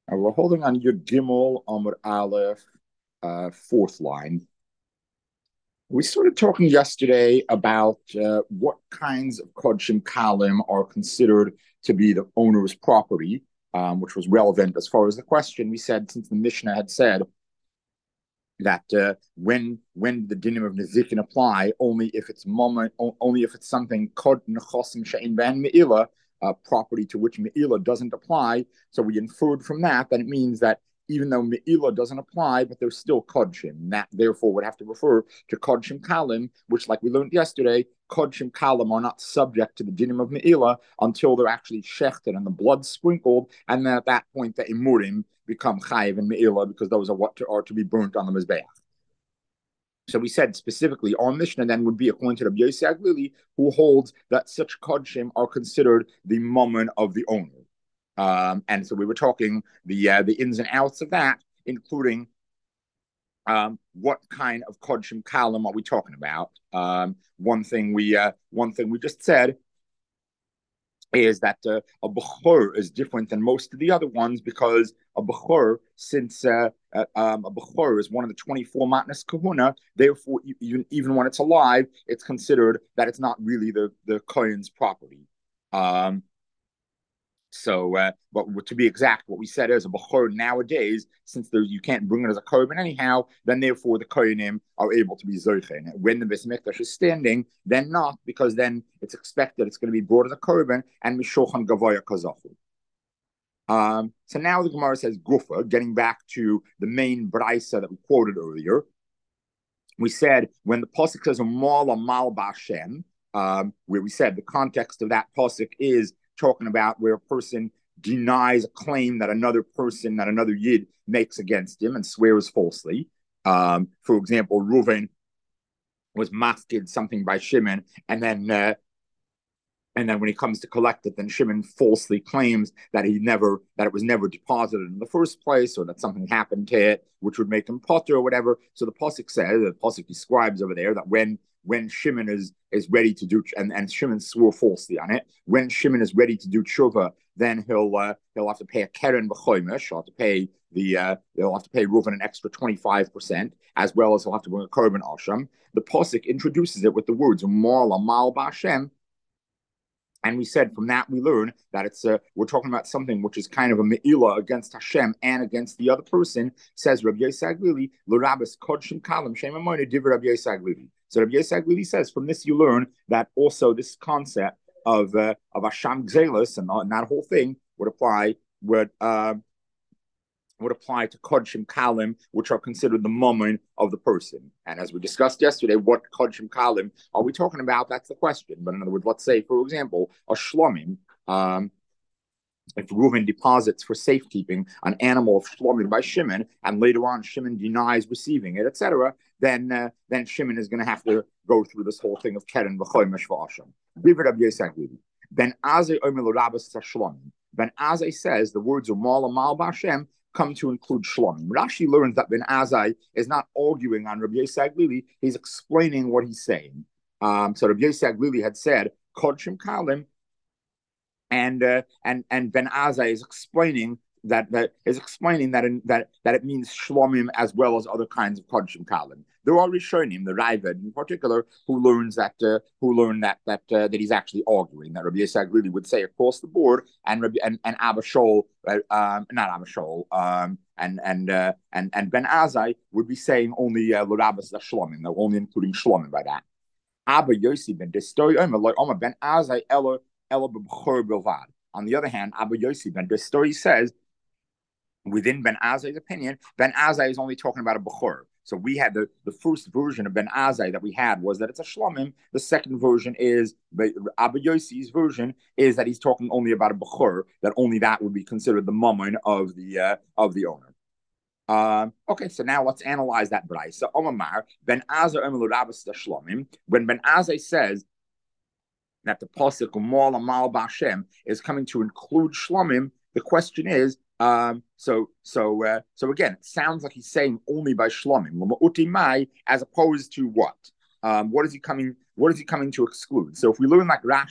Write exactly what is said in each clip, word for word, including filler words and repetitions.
Uh, we're holding on Yud Gimel Amud Aleph, uh, fourth line. We started talking yesterday about uh, what kinds of Kodshim Kalim are considered to be the owner's property, um, which was relevant as far as the question. We said, since the Mishnah had said that uh, when when the dinim of Nezikin apply, only if it's moment, only if it's something Kod Nechosim Shein Ben Me'ilah, uh, property to which Me'ilah doesn't apply. So we inferred from that that it means that even though Me'ilah doesn't apply, but there's still Kodshim. That therefore would have to refer to Kodshim Kalim, which, like we learned yesterday, Kodshim Kalim are not subject to the dinim of Me'ilah until they're actually shechted and the blood sprinkled, and then at that point the Imurim become chayiv and me'ilah because those are what to, are to be burnt on the mizbeach. So we said specifically our Mishnah then would be according to Rabbi Yossi Aglili, who holds that such kodshim are considered the mammon of the owner. Um, and so we were talking the uh, the ins and outs of that, including um, what kind of kodshim kalim are we talking about? Um, one thing we uh, one thing we just said is that uh, a Bechor is different than most of the other ones because a Bechor, since uh, uh, um, a Bechor is one of the twenty-four Matnas Kahuna, therefore, you, even when it's alive, it's considered that it's not really the, the Kohen's property. Um, so, uh, but to be exact, what we said is a Bechor nowadays, since there, you can't bring it as a korban anyhow, then therefore the Kohanim are able to be Zoichen. When the Beis Mikdash is standing, then not, because then it's expected it's going to be brought as a korban and Mishochan Gavoya Kazachu. Um, so now the Gemara says Gufa, getting back to the main Braisa that we quoted earlier. We said when the Pasuk says Mala Mal Bashem, um, where we said the context of that Pasuk is talking about where a person denies a claim that another person, that another Yid makes against him and swears falsely. Um, for example, Reuven was masked something by Shimon, and then uh, and then when he comes to collect it, then Shimon falsely claims that he never, that it was never deposited in the first place, or that something happened to it, which would make him potter or whatever. So the Pasuk says, the Pasuk describes over there that when when Shimon is is ready to do, and, and Shimon swore falsely on it, when Shimon is ready to do tshuva, then he'll uh, he'll have to pay a keren b'choimish, he'll have to pay the uh, he'll have to pay Reuven an extra twenty-five percent, as well as he'll have to bring a korban asham. The Pasuk introduces it with the words "Mal Amal B'Hashem." And we said from that we learn that it's uh, we're talking about something which is kind of a me'ilah against Hashem and against the other person. Says Rabbi Yossi Aglili, l'rabas kodshim kalim shem amoyne div Rabbi Yossi Aglili. So Rabbi Yossi Aglili says from this you learn that also this concept of uh, of Hashem gzelos and, uh, and that whole thing would apply would uh, would apply to Kodshim Kalim, which are considered the mammon of the person. And as we discussed yesterday, what Kodshim Kalim are we talking about? That's the question. But in other words, let's say, for example, a Shlomim, um, if Reuven deposits for safekeeping an animal of Shlomim by Shimon, and later on Shimon denies receiving it, et cetera, then uh, then Shimon is going to have to go through this whole thing of Keren v'choymesh v'asham. Ben Azai omer l'rabas Shlomim. Ben Azai says the words of Mal Amal B'Hashem come to include Shlomim. Rashi learns that Ben Azai is not arguing on Rabbi Yossi Aglili, he's explaining what he's saying. Um, so Rabbi Yossi Aglili had said, Kodshim Kalim, and uh, and and Ben Azai is explaining that that is explaining that in, that that it means Shlomim as well as other kinds of Kodshim Kalim. There are Rishonim, the Raavad in particular, who learns that uh, who learn that that uh, that he's actually arguing that Rabbi Yossi Aglili would say across the board, and Rabbi and, and Abba Shaul, uh, um, not Abba Shaul, um, and and uh, and and Ben Azai would be saying only uh, L'Rabbas Shlomim, they're only including Shlomim by that. Abba Yossi ben Destoy Omer like Omer Ben Azai Elo Elo B'Bchor Bilvad. On the other hand, Abba Yossi ben Destoy says, within Ben Azai's opinion, Ben Azai is only talking about a Bechor. So we had the, the first version of Ben Azai that we had was that it's a Shlomim. The second version is, Abba Yossi's version is that he's talking only about a Bechor, that only that would be considered the mammon of the uh, of the owner. Um, okay, so now let's analyze that Bryce. So Omar, Ben Azai Emelu Rabbas Shlomim, when Ben Azai says that the Pasuk Mal Amal B'Hashem is coming to include Shlomim, the question is, um, so so uh, so again, it sounds like he's saying only by Shlomim, as opposed to what? Um, what is he coming? What is he coming to exclude? So if we learn like Rashi,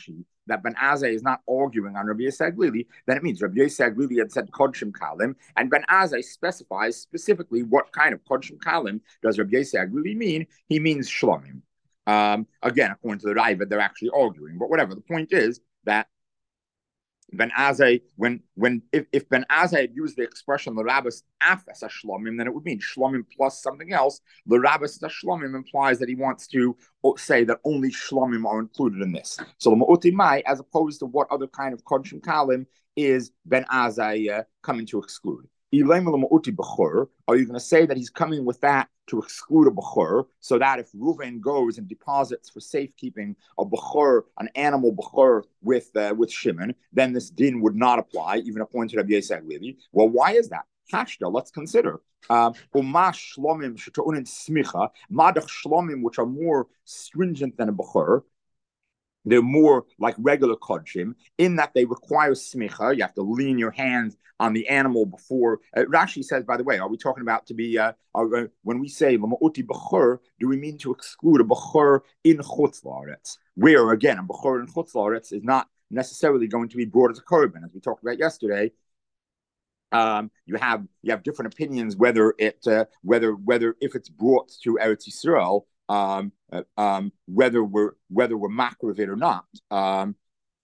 that Ben Azai is not arguing on Rabbi Yossi Aglili, then it means Rabbi Yossi Aglili had said Kodshim Kalim, and Ben Azai specifies specifically what kind of Kodshim Kalim does Rabbi Yossi Aglili mean. He means Shlomim. Um, again, according to the Raiva, they're actually arguing, but whatever. The point is that Ben Azai, when when if, if Ben Azai had used the expression L'Rabbis Afes Shlomim, then it would mean Shlomim plus something else. L'Rabbis Shlomim implies that he wants to say that only Shlomim are included in this. So L'Ma'uti Mai, as opposed to what other kind of Kodshim Kalim is Ben Azai uh, coming to exclude? Are you going to say that he's coming with that to exclude a Bechor, so that if Reuven goes and deposits for safekeeping a Bechor, an animal Bechor with uh, with Shimon, then this din would not apply, even according to Rabbi Yossi Aglili? Well, why is that? Hashda, let's consider. Umash Shlomim Shetaunin Smicha, Madach Shlomim, which are more stringent than a Bechor. They're more like regular kodshim in that they require smicha. You have to lean your hands on the animal before. Uh, Rashi says, by the way, are we talking about to be, uh, are, uh, when we say l'ma'uti b'chor, do we mean to exclude a b'chor in chutz la'aretz? Where, again, a b'chor in chutz la'aretz is not necessarily going to be brought as a korban, as we talked about yesterday. Um, you have you have different opinions whether it uh, whether whether if it's brought to Eretz Yisrael, Um, uh, um, whether we're whether we're makar of it or not. Um,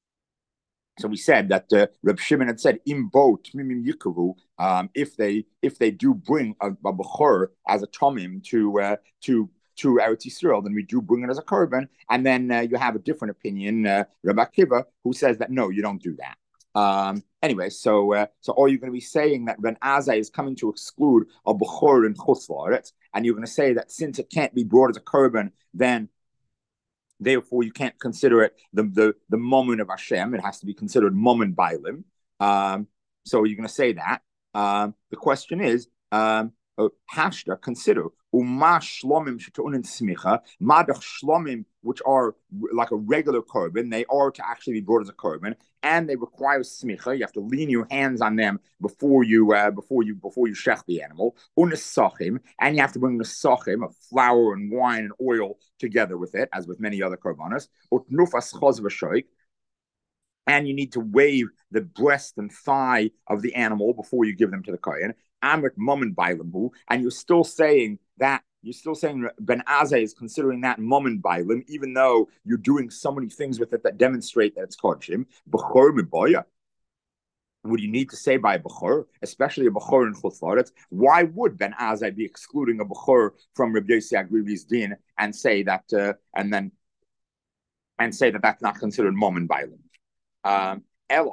so we said that uh, Reb Shimon had said imbo tmimim yikavu. Um, if they if they do bring a, a bechor as a tomim to uh, to to Eretz Yisrael, then we do bring it as a korban. And then uh, you have a different opinion, uh, Reb Akiva, who says that no, you don't do that. Um, anyway, so uh, so are you going to be saying that Ben Azai is coming to exclude a bechor in chutz la'aretz, and you're going to say that since it can't be brought as a korban, then therefore you can't consider it the the the moment of Hashem. It has to be considered moment bailim. Um, so you're going to say that. Um, the question is, um, Hashda, consider Uma Shlomim Shetaunin Smicha, Madach Shlomim, which are like a regular korban, they are to actually be brought as a korban, and they require smicha. You have to lean your hands on them before you uh, before you before you shech the animal. Unesachim, and you have to bring the sachim of flour and wine and oil together with it, as with many other korbanos. Utnufas chaz v'shoik, and you need to wave the breast and thigh of the animal before you give them to the kohen. Amrit moment bailim, and you're still saying that you're still saying Ben Azai is considering that moment bailim, even though you're doing so many things with it that demonstrate that it's kodshim. Bechor miboya. Would you need to say by a bechor, especially a bechor in chutz la'aretz? Why would Ben Azai be excluding a bechor from Rabbi Yossi Aglili's din and say that, uh, and then and say that that's not considered moment bailim? Um,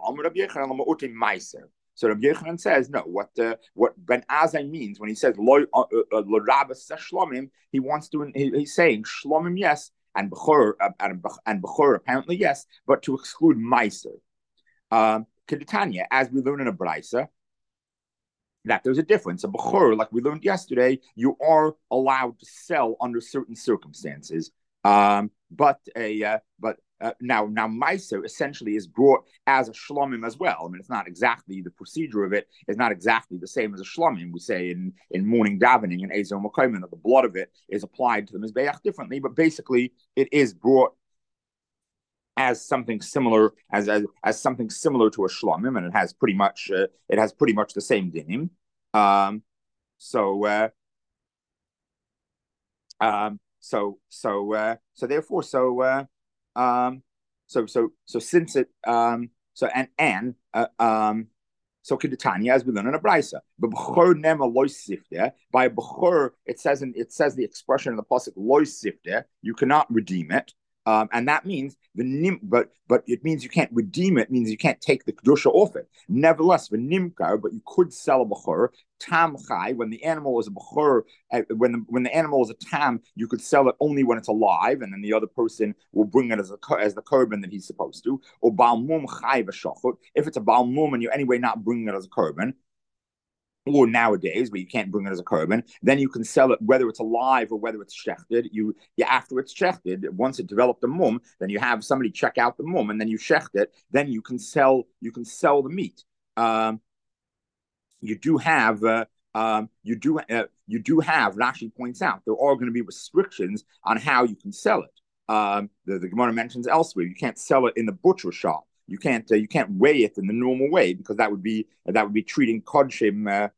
So Rabbi Yochanan says, no, what uh, what Ben Azai means when he says lo uh, uh, l'Rabbis shlomim, he wants to, he, he's saying shlomim yes, and bechor uh, and, and bechor apparently yes, but to exclude meiser. Um, Keditanya, as we learn in a brisa, that there's a difference. A bechor, like we learned yesterday, you are allowed to sell under certain circumstances. Um, but a uh, but uh, now now Meiser essentially is brought as a shlomim as well. I mean, it's not exactly the procedure of it is not exactly the same as a shlomim. We say in in morning davening in Ezer Mekayim that the blood of it is applied to the mizbeach differently, but basically it is brought as something similar as as, as something similar to a shlomim, and it has pretty much uh, it has pretty much the same dinim. Um, so. Uh, um, So so uh, so therefore so uh, um, so so so since it um, so and and uh, um, so Keditanya, as we learn in a brisa, but b'chor nema loy sifte, by b'chor it says in, it says the expression in the pasuk loy sifte, you cannot redeem it. Um, and that means the nim, but but it means you can't redeem it. Means you can't take the kedusha off it. Nevertheless, the nimkar, but you could sell a bechor tam chai when the animal is a bechor. Uh, when the when the animal is a tam, you could sell it only when it's alive, and then the other person will bring it as a as the korban that he's supposed to. Or balmum chai v'shachot. If it's a balmum and you're anyway not bringing it as a korban. Or nowadays, where you can't bring it as a korban, then you can sell it whether it's alive or whether it's shechted. You, you after it's shechted, once it developed a mum, then you have somebody check out the mum, and then you shecht it. Then you can sell you can sell the meat. Um, you do have uh, um, you do uh, you do have. Rashi points out there are going to be restrictions on how you can sell it. Um, the, the Gemara mentions elsewhere you can't sell it in the butcher shop. You can't uh, you can't weigh it in the normal way because that would be that would be treating kodshim uh,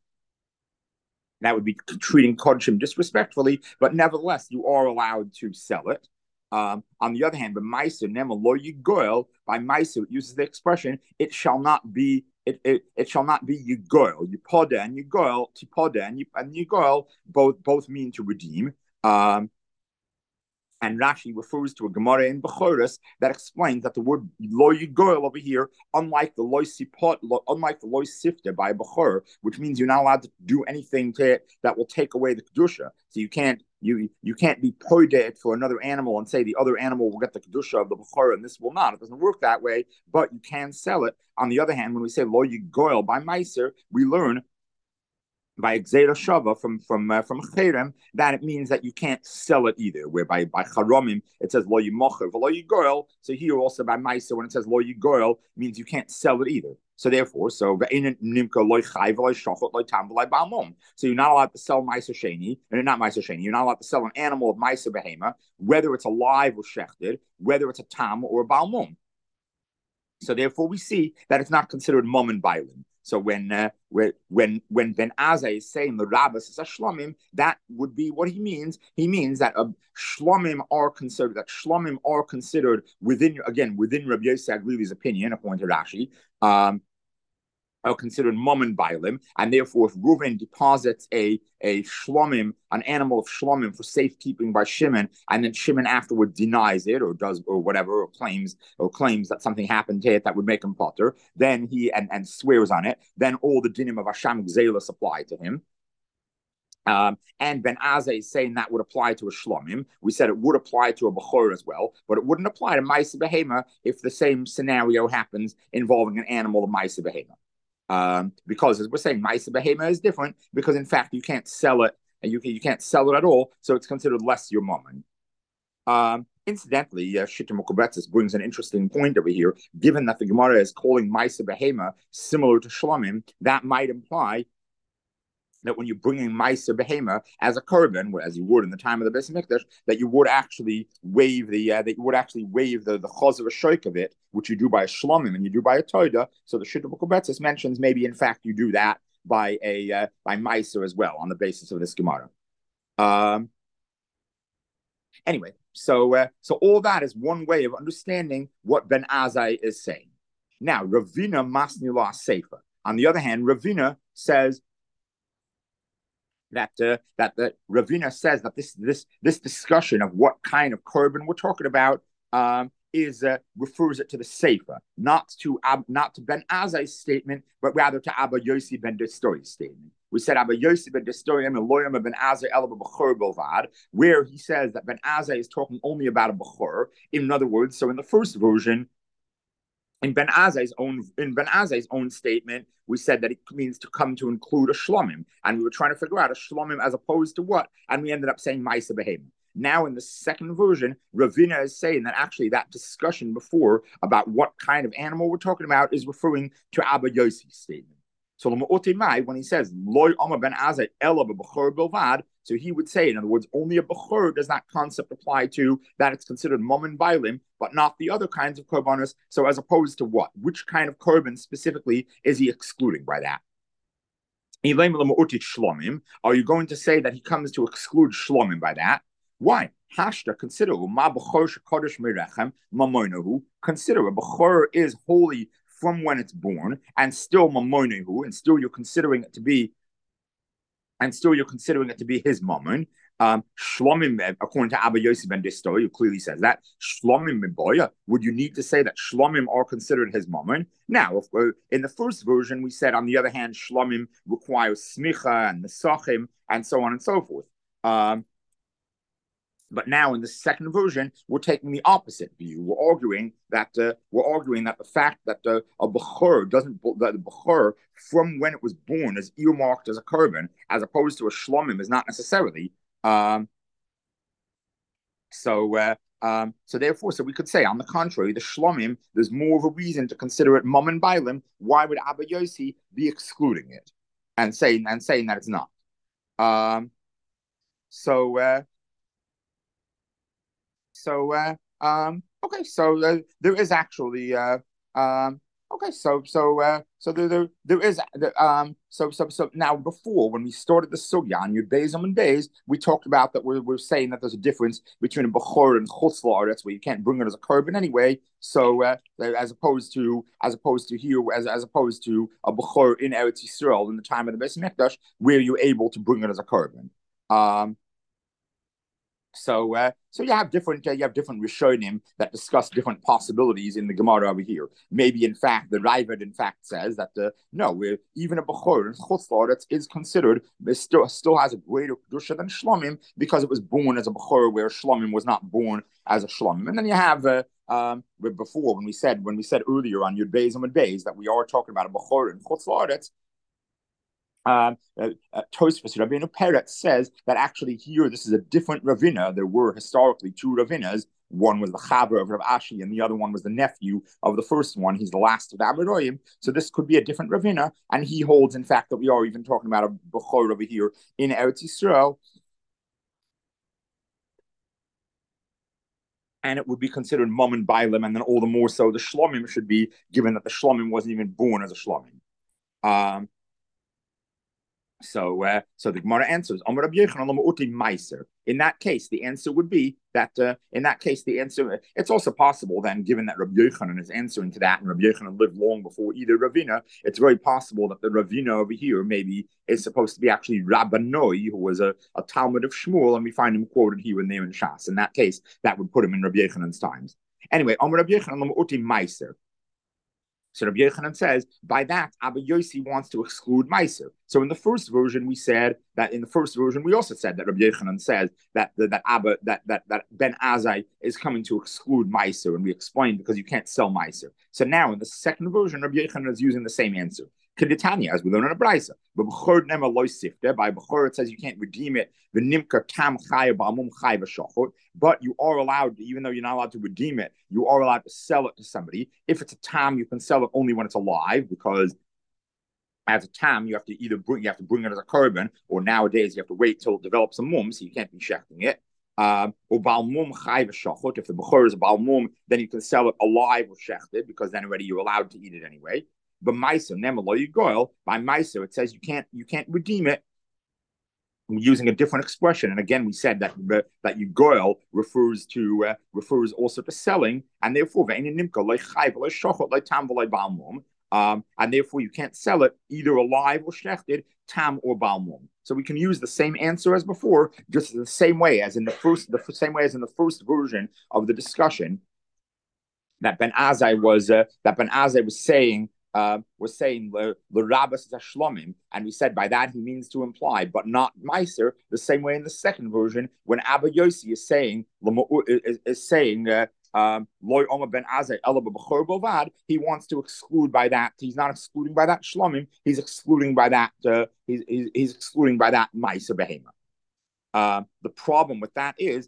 that would be treating kodshim disrespectfully. But nevertheless, you are allowed to sell it. Um, on the other hand, but Meiser nema lo yigoel, by Meiser it uses the expression it shall not be it it, it shall not be yigoel. Yipoda and yigoel, tipoda and yigoel both both mean to redeem. Um, And Rashi refers to a Gemara in Bechoros that explains that the word lo yigoel over here, unlike the lo sipot, unlike the lo sifta by Bechor, which means you're not allowed to do anything to it that will take away the kedusha. So you can't you you can't be poide it for another animal and say the other animal will get the kedusha of the Bechor and this will not. It doesn't work that way, but you can sell it. On the other hand, when we say lo yigoel by Meiser, we learn by Gzeira Shava from from uh, from Cherem, that it means that you can't sell it either. Whereby by Charomim it says lo yimocher v'lo yigoel. So here also by Meiser when it says lo yigoel means you can't sell it either. So therefore, so nimka loy chai v'loy shachot loy tam v'loy balmum. So you're not allowed to sell Meiser Sheni, and not Meiser Sheni. You're not allowed to sell an animal of Meiser Behema, whether it's alive or shechted, whether it's a tam or a balmum. So therefore, we see that it's not considered mum and bailim. So when uh, when when Ben Azai is saying the rabbis is a shlomim, that would be what he means. He means that uh, shlomim are considered that shlomim are considered within again within Rabbi Yosef Aglili's opinion, according to Rashi, um, are considered mum and bailim, and therefore if Reuven deposits a a shlomim, an animal of shlomim for safekeeping by Shimon, and then Shimon afterward denies it or does or whatever or claims or claims that something happened to it that would make him potter, then he and, and swears on it, then all the dinim of Hasham Gzeilus apply to him. Um, and Ben Azai is saying that would apply to a shlomim. We said it would apply to a bechor as well, but it wouldn't apply to Ma'aseh Behema if the same scenario happens involving an animal of Ma'aseh Behema. Um, because as we're saying, Ma'aseh Behema is different because in fact you can't sell it and you can, you can't sell it at all, so it's considered less your mammon. Um, incidentally, uh, Shittim Okubetzis brings an interesting point over here. Given that the Gemara is calling Ma'aseh Behema similar to Shlomim, that might imply that when you're bringing Ma'aseh Behema as a korban, as you would in the time of the Beis Hamikdash, that you would actually waive the uh, that you would actually waive the the chaz of a shoik of it, which you do by a shlomim and you do by a toida. So the Shittim Okubetzis mentions maybe in fact you do that by a uh, by Ma'aseh as well on the basis of this Gemara. Um, anyway, so uh, so all that is one way of understanding what Ben Azai is saying. Now, Ravina Masnila Sefer. On the other hand, Ravina says that uh, that the Ravina says that this this this discussion of what kind of korban we're talking about um, is uh, refers it to the Sefer, not to Ab, not to Ben Azai's statement, but rather to Abba Yossi ben Destori's statement. We said Abba Yossi ben Destori and Loyam ben Azai el b'chor bilvad, where he says that Ben Azai is talking only about a b'chor. In other words, so in the first version, in Ben Azai's own in Ben Azai's own statement, we said that it means to come to include a shlomim, and we were trying to figure out a shlomim as opposed to what, and we ended up saying Ma'aseh Behema. Now, in the second version, Ravina is saying that actually that discussion before about what kind of animal we're talking about is referring to Abba Yossi's statement. So when he says Loy Amar Ben Azai Ela b'Bechor Bilvad, so he would say, in other words, only a Bechor does that concept apply to, that it's considered mum and bailim, but not the other kinds of korbanos. So as opposed to what? Which kind of korban specifically is he excluding by that? Are you going to say that he comes to exclude shlomim by that? Why? Hashta, consider ma b'chor shekodesh merechem mamoinahu. Consider a b'chor is holy from when it's born, and still mamoinahu, and still you're considering it to be, and still you're considering it to be his mammon. Um, Shlomim, according to Abba Yossi ben Destori, who clearly says that Shlomim miboya. Would you need to say that Shlomim are considered his mammon? Now, if, uh, in the first version, we said on the other hand, Shlomim requires smicha and nesachim and so on and so forth. Um, But now in the second version, we're taking the opposite view. We're arguing that uh, we're arguing that the fact that uh, a bechor doesn't that the bechor from when it was born is earmarked as a korban, as opposed to a shlomim, is not necessarily. Um, so uh, um, so therefore, so we could say on the contrary, the shlomim, there's more of a reason to consider it mum and bailim. Why would Abba Yossi be excluding it and saying and saying that it's not? Um, so. Uh, So, uh, um, okay, so uh, there is actually, uh, um, okay, so so uh, so there there, there is um so so so now before when we started the sugya on your days and days we talked about that we're, we're saying that there's a difference between a bechor and chutz la'aretz where you can't bring it as a korban anyway. So uh, as opposed to as opposed to here as as opposed to a bechor in Eretz Yisrael in the time of the Beis Mikdash where you're able to bring it as a korban. Um, So, uh, so you have different uh, you have different rishonim that discuss different possibilities in the Gemara over here. Maybe in fact the Raavad in fact says that uh, no, we're, even a bechor in chutz is considered still still has a greater kedusha than shlomim because it was born as a bechor where shlomim was not born as a shlomim. And then you have uh, um, before when we said when we said earlier on Yud Beis and Yud Beis that we are talking about a bechor in chutz. Um, uh, uh, Tosfos Rabbeinu Peretz says that actually here this is a different Ravina. There were historically two Ravinas. One was the Chaber of Rav Ashi, and the other one was the nephew of the first one. He's the last of the Amoraim. So this could be a different Ravina, and he holds, in fact, that we are even talking about a Bechor over here in Eretz Yisrael. And it would be considered Mum and Bailim, and then all the more so the Shlomim should be, given that the Shlomim wasn't even born as a Shlomim. Um, So, uh, so the Gemara answers, in that case, the answer would be that, uh, in that case, the answer, it's also possible then, given that Rabbi Yochanan is answering to that, and Rabbi Yochanan lived long before either Ravina, it's very possible that the Ravina over here maybe is supposed to be actually Rabbanoi, who was a, a Talmud of Shmuel, and we find him quoted here and there in Shas. In that case, that would put him in Rabbi Yochanan's times. Anyway, Amar Rabbi Yochanan l'ma'uti meiser. So Rabbi Yochanan says, by that, Abba Yossi wants to exclude Meiser. So in the first version, we said that in the first version, we also said that Rabbi Yochanan says that that Abba that that that Ben Azai is coming to exclude Meiser, and we explained because you can't sell Meiser. So now in the second version, Rabbi Yochanan is using the same answer. Keditania, as we learn in a brisa, but b'chor nema loy sifte. By b'chor it says you can't redeem it. V'nimka tam chaya b'amum chay b'shachot. But you are allowed, even though you're not allowed to redeem it, you are allowed to sell it to somebody. If it's a tam, you can sell it only when it's alive, because as a tam, you have to either bring you have to bring it as a korban, or nowadays you have to wait till it develops a mum, so you can't be shechting it. Um, or balmum chay v'shachot. If the b'chor is a balmum, then you can sell it alive or shechted, because then already you're allowed to eat it anyway. But Meiser, Nemelo Yigoil, by Meiser, it says you can't you can't redeem it using a different expression. And again, we said that that Yigoil refers to uh, refers also to selling, and therefore um, and therefore you can't sell it either alive or shechted, tam or balmum. So we can use the same answer as before, just the same way as in the first the same way as in the first version of the discussion that Ben Azai was uh, that Ben Azai was saying. Uh, was saying the Rabbas Shlomim, and we said by that he means to imply, but not Meiser. The same way in the second version, when Abba Yossi is saying is, is saying uh, um, Loy Omer Ben Azai Ela B'Bechor Bovad, he wants to exclude by that. He's not excluding by that Shlomim. He's excluding by that. Uh, he's, he's he's excluding by that Meiser Behema. Uh, the problem with that is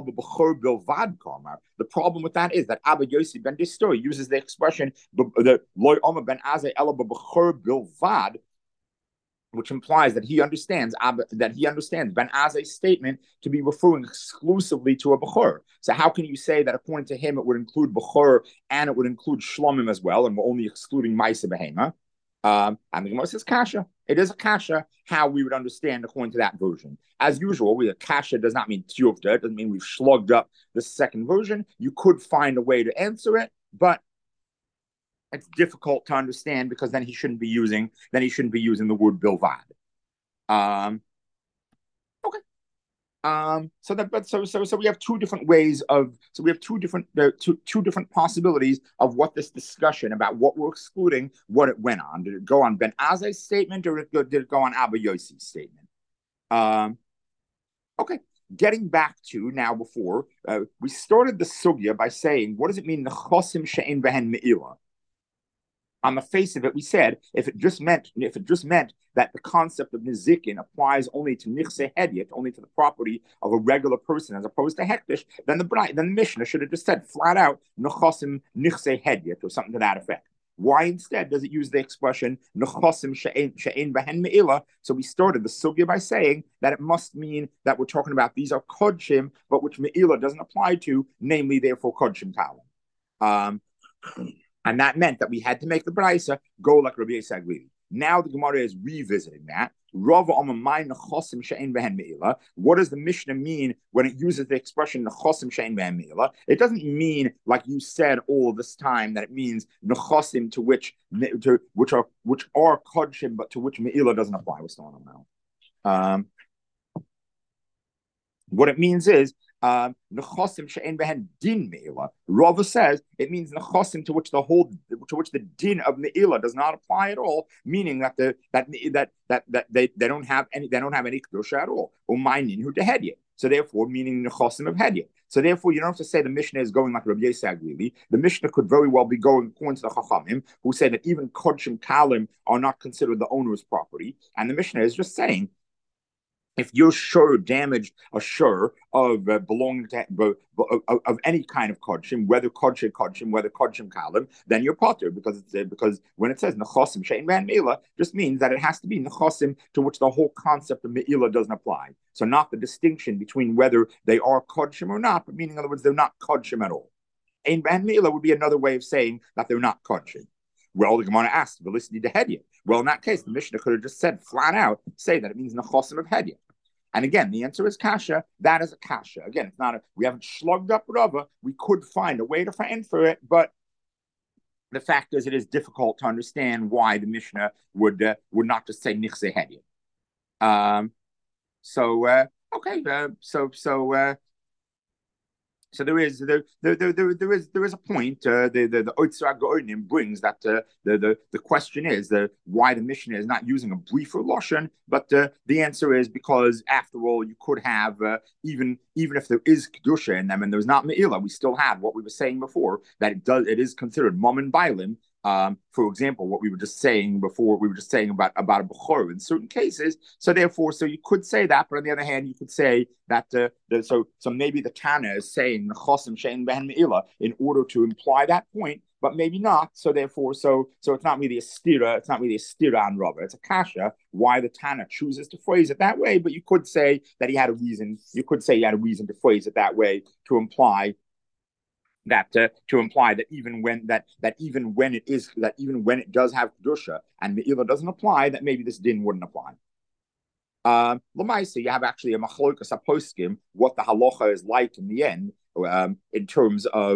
the problem with that is that Abba Yossi ben Distori uses the expression the Loy Omer ben Azai Ela b'Bechor Bilvad, which implies that he understands Abba, that he understands Ben Azai's statement to be referring exclusively to a Bechor. So how can you say that according to him it would include Bechor and it would include Shlomim as well, and we're only excluding Ma'aseh Behema? Um, and the Gemara says kasha. It is a kasha how we would understand according to that version. As usual, we a kasha does not mean tiyuvda. It doesn't mean we've slugged up the second version. You could find a way to answer it, but it's difficult to understand because then he shouldn't be using then he shouldn't be using the word bilvad. Um, okay. Um, so that, but so so so we have two different ways of so we have two different uh, two two different possibilities of what this discussion about what we're excluding, what it went on. Did it go on Ben Azai's statement or did it go, did it go on Abba Yossi's statement? Um, okay. Getting back to now before uh, we started the sugya by saying, what does it mean nechosim she'en behen meila? On the face of it, we said if it just meant if it just meant that the concept of nizikin applies only to nichse hedyet, only to the property of a regular person as opposed to hektish, then the then the Mishnah should have just said flat out nechosim nichse hedyet or something to that effect. Why instead does it use the expression nechosim she'ein behen me'ila? So we started the sugya by saying that it must mean that we're talking about these are kodshim, but which me'ila doesn't apply to, namely therefore kodshim kalim. Um, and that meant that we had to make the brisa go like Rabbi Yisrael Glili. Now the Gemara is revisiting that. What does the Mishnah mean when it uses the expression nechosim she'ein behem me'ila? It doesn't mean, like you said all this time, that it means nechosim to which to which are which are kodshim, but to which me'ila doesn't apply. What's going on now? Um, what it means is nechosim she'ein behen din me'ila. Rava says it means nechosim to which the whole to which the din of me'ila does not apply at all, meaning that the that that that that they, they don't have any they don't have any kedusha at all. Umaynin hu dehedya. So therefore, meaning nechosim of hedya. So therefore, you don't have to say the Mishnah is going like Rabbi Yisrael Glili. The Mishnah could very well be going according to the Chachamim, who say that even kodshim kalim are not considered the owner's property, and the Mishnah is just saying, if your shur damaged a shur of uh, belonging to uh, of, of any kind of kodshim, whether kodshim kodshim, whether kodshim kalim, then you're potter, because it's uh, because when it says nechosim she'ein behen me'ila, just means that it has to be nechosim to which the whole concept of me'ila doesn't apply. So not the distinction between whether they are kodshim or not, but meaning in other words they're not kodshim at all. Ein behen me'ila would be another way of saying that they're not kodshim. Well, the Gemara asked, "Velisni de hedya." Well, in that case, the Mishnah could have just said flat out, say that it means nechosim of hedya. And again, the answer is kasha. That is a kasha. Again, it's not a. We haven't slugged up Rava. We could find a way to find for it, but the fact is, it is difficult to understand why the Mishnah would uh, would not just say nichse hedya. Um. So uh, okay. Uh, so so. Uh, So there is there there there, there, there is there is a point. Uh, the the the Otzar Go'onim brings that uh, the the the question is uh, why the Mishnah is not using a briefer lashon, but uh, the answer is because after all you could have uh, even even if there is kedusha in them and there's not me'ila, we still have what we were saying before, that it does it is considered mom and bailim. Um, for example, what we were just saying before, we were just saying about, about a Bechor in certain cases. So therefore, so you could say that, but on the other hand, you could say that, uh, the, so so maybe the Tana is saying Nechosim she'ein behen me'ila in order to imply that point, but maybe not. So therefore, so so it's not really a stira, it's not really a stira on Rava. It's a kasha why the Tana chooses to phrase it that way, but you could say that he had a reason, you could say he had a reason to phrase it that way to imply that uh, to imply that even when that that even when it is that even when it does have kedusha and me'ila doesn't apply, that maybe this din wouldn't apply. Um, Lamaisa, you have actually a machlokas aposkim what the halacha is like in the end, um, in terms of.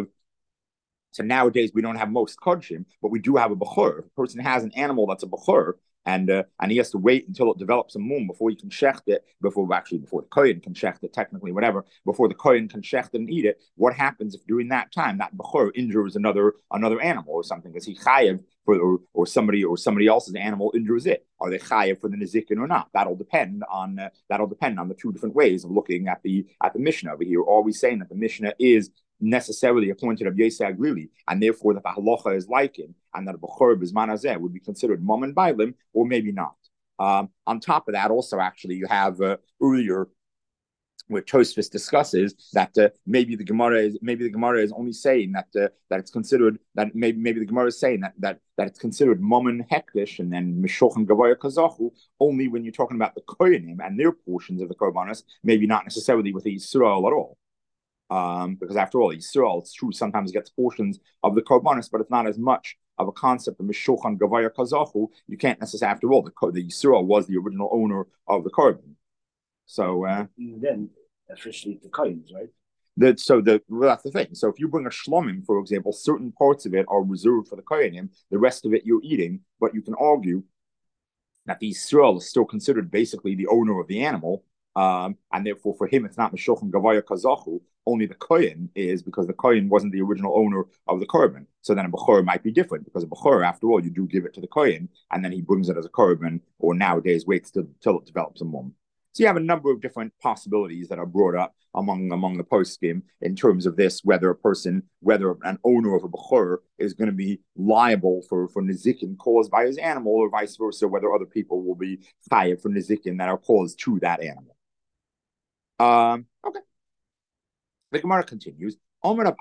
So nowadays we don't have most kodshim, but we do have a bechor. If a person has an animal that's a bechor, and uh, and he has to wait until it develops a mum before he can shecht it, before actually before the kohen can shecht it, technically, whatever, before the kohen can shecht it and eat it. What happens if during that time that bechor injures another another animal or something? Is he chayev for or, or somebody or somebody else's animal injures it? Are they chayev for the nezikin or not? That'll depend on uh, that'll depend on the two different ways of looking at the at the Mishnah over here. Are we saying that the Mishnah is necessarily appointed of Yisrael Glili, and therefore that the halacha is like him, and that a bechor b'zman hazeh would be considered mom and bailim, or maybe not. Um, on top of that, also actually you have uh, earlier where Tosfos discusses that uh, maybe the Gemara is maybe the Gemara is only saying that uh, that it's considered that maybe maybe the Gemara is saying that that that it's considered mom and hektish and then mishoch and gavoya kazachu only when you're talking about the koyanim and their portions of the korbanos, maybe not necessarily with the Yisrael at all. Um, because after all, Yisrael, it's true, sometimes gets portions of the korbanos, but it's not as much of a concept of Mishochan Gavaya Kazachu. You can't necessarily, after all, the, the Yisrael was the original owner of the korban. So uh, then officially the koyens, right? That so the well, that's the thing. So if you bring a shlomim, for example, certain parts of it are reserved for the kohenim, the rest of it you're eating, but you can argue that the Yisrael is still considered basically the owner of the animal. Um, and therefore, for him, it's not Meshochem Gavaya Kazachu. Only the Kohen is, because the Kohen wasn't the original owner of the korban. So then a Bechor might be different, because a Bechor, after all, you do give it to the Kohen, and then he brings it as a korban, or nowadays waits till, till it develops a mum. So you have a number of different possibilities that are brought up among among the poskim in terms of this, whether a person, whether an owner of a Bechor is going to be liable for, for nizikin caused by his animal, or vice versa, whether other people will be chayav for nizikin that are caused to that animal. Um, okay. The Gemara continues. Omer of Abba.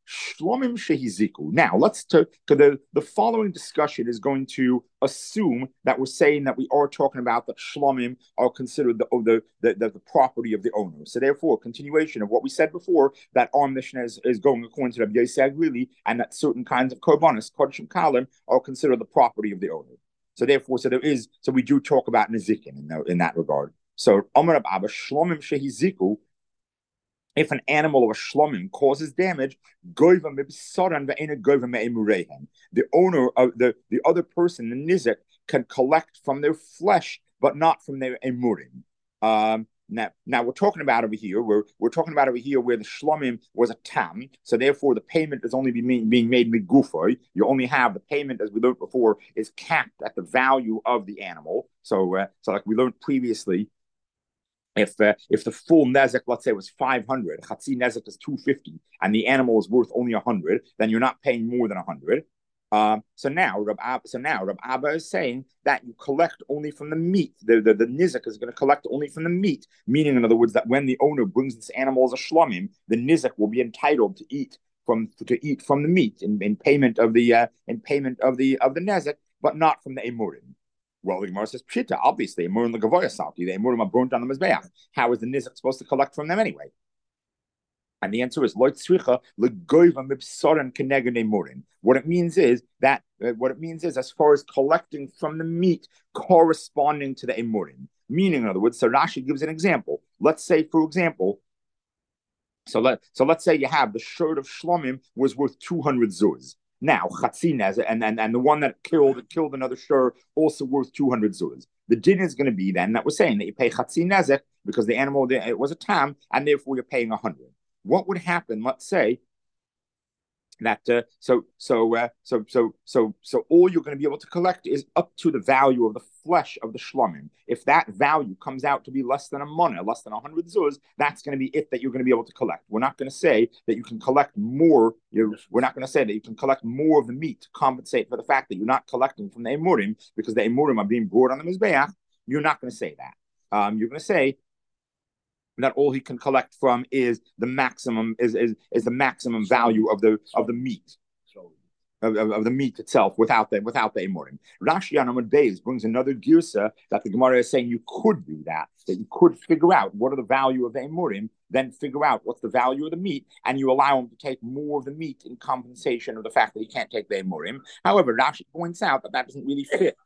Shlomim shehiziku. Now, let's take the the following discussion is going to assume that we're saying that we are talking about that shlomim are considered the the, the the the property of the owner. So, therefore, continuation of what we said before, that our mission is, is going according to Rabbi Yosef really, and that certain kinds of korbanos, kodshim kalim, are considered the property of the owner. So, therefore, so there is so we do talk about nezikin in, the, in that regard. So, Amar Abba shlomim shehiziku. If an animal of a shlomim causes damage, the owner of the, the other person, the nizik, can collect from their flesh, but not from their emurim. Um, now, now we're talking about over here. We're we're talking about over here where the shlomim was a tam, so therefore the payment is only being being made migufoy. You only have the payment, as we learned before, is capped at the value of the animal. So, uh, so like we learned previously. If uh, if the full nezek, let's say, was five hundred, chatzi nezek is two fifty, and the animal is worth only one hundred, then you're not paying more than one hundred. Um, so now, Rab Abba, so now Rab Abba is saying that you collect only from the meat. The the, the nizek is going to collect only from the meat, meaning, in other words, that when the owner brings this animal as a shlomim, the nizek will be entitled to eat from to eat from the meat in, in payment of the uh, in payment of the of the nezek, but not from the emurim. Well, the Gemara says, Pshita, obviously, Emurim the Gavoya Salki, the Emurim are burnt on the Mizbeach. How is the Nizak supposed to collect from them anyway? And the answer is, Loit Tzricha, Legoiva Mibsoran Keneged Emurim. What it means is that, uh, what it means is, as far as collecting from the meat corresponding to the Emurim. Meaning, in other words, so Rashi gives an example. Let's say, for example, so, let, so let's say you have the shirt of Shlomim was worth two hundred zuz. Now, Chatzin and, and and the one that killed killed another shur also worth two hundred zuz. The din is going to be then that we're saying that you pay Chatzin nezek because the animal it was a tam, and therefore you're paying a hundred. What would happen? Let's say that uh, so so uh, so so so so all you're going to be able to collect is up to the value of the flesh of the shlomim. If that value comes out to be less than a mana, less than a hundred zuz, that's going to be it that you're going to be able to collect. We're not going to say that you can collect more. You're, we're not going to say that you can collect more of the meat to compensate for the fact that you're not collecting from the emurim because the emurim are being brought on the mizbeach. You're not going to say that. Um, you're going to say that all he can collect from is the maximum is is, is the maximum value of the of the meat of, of, of the meat itself without the without the emurim. Rashi on Amud Beis brings another girsa that the Gemara is saying you could do that, that you could figure out what are the value of the emurim, then figure out what's the value of the meat, and you allow him to take more of the meat in compensation of the fact that he can't take the emurim. However, Rashi points out that that doesn't really fit.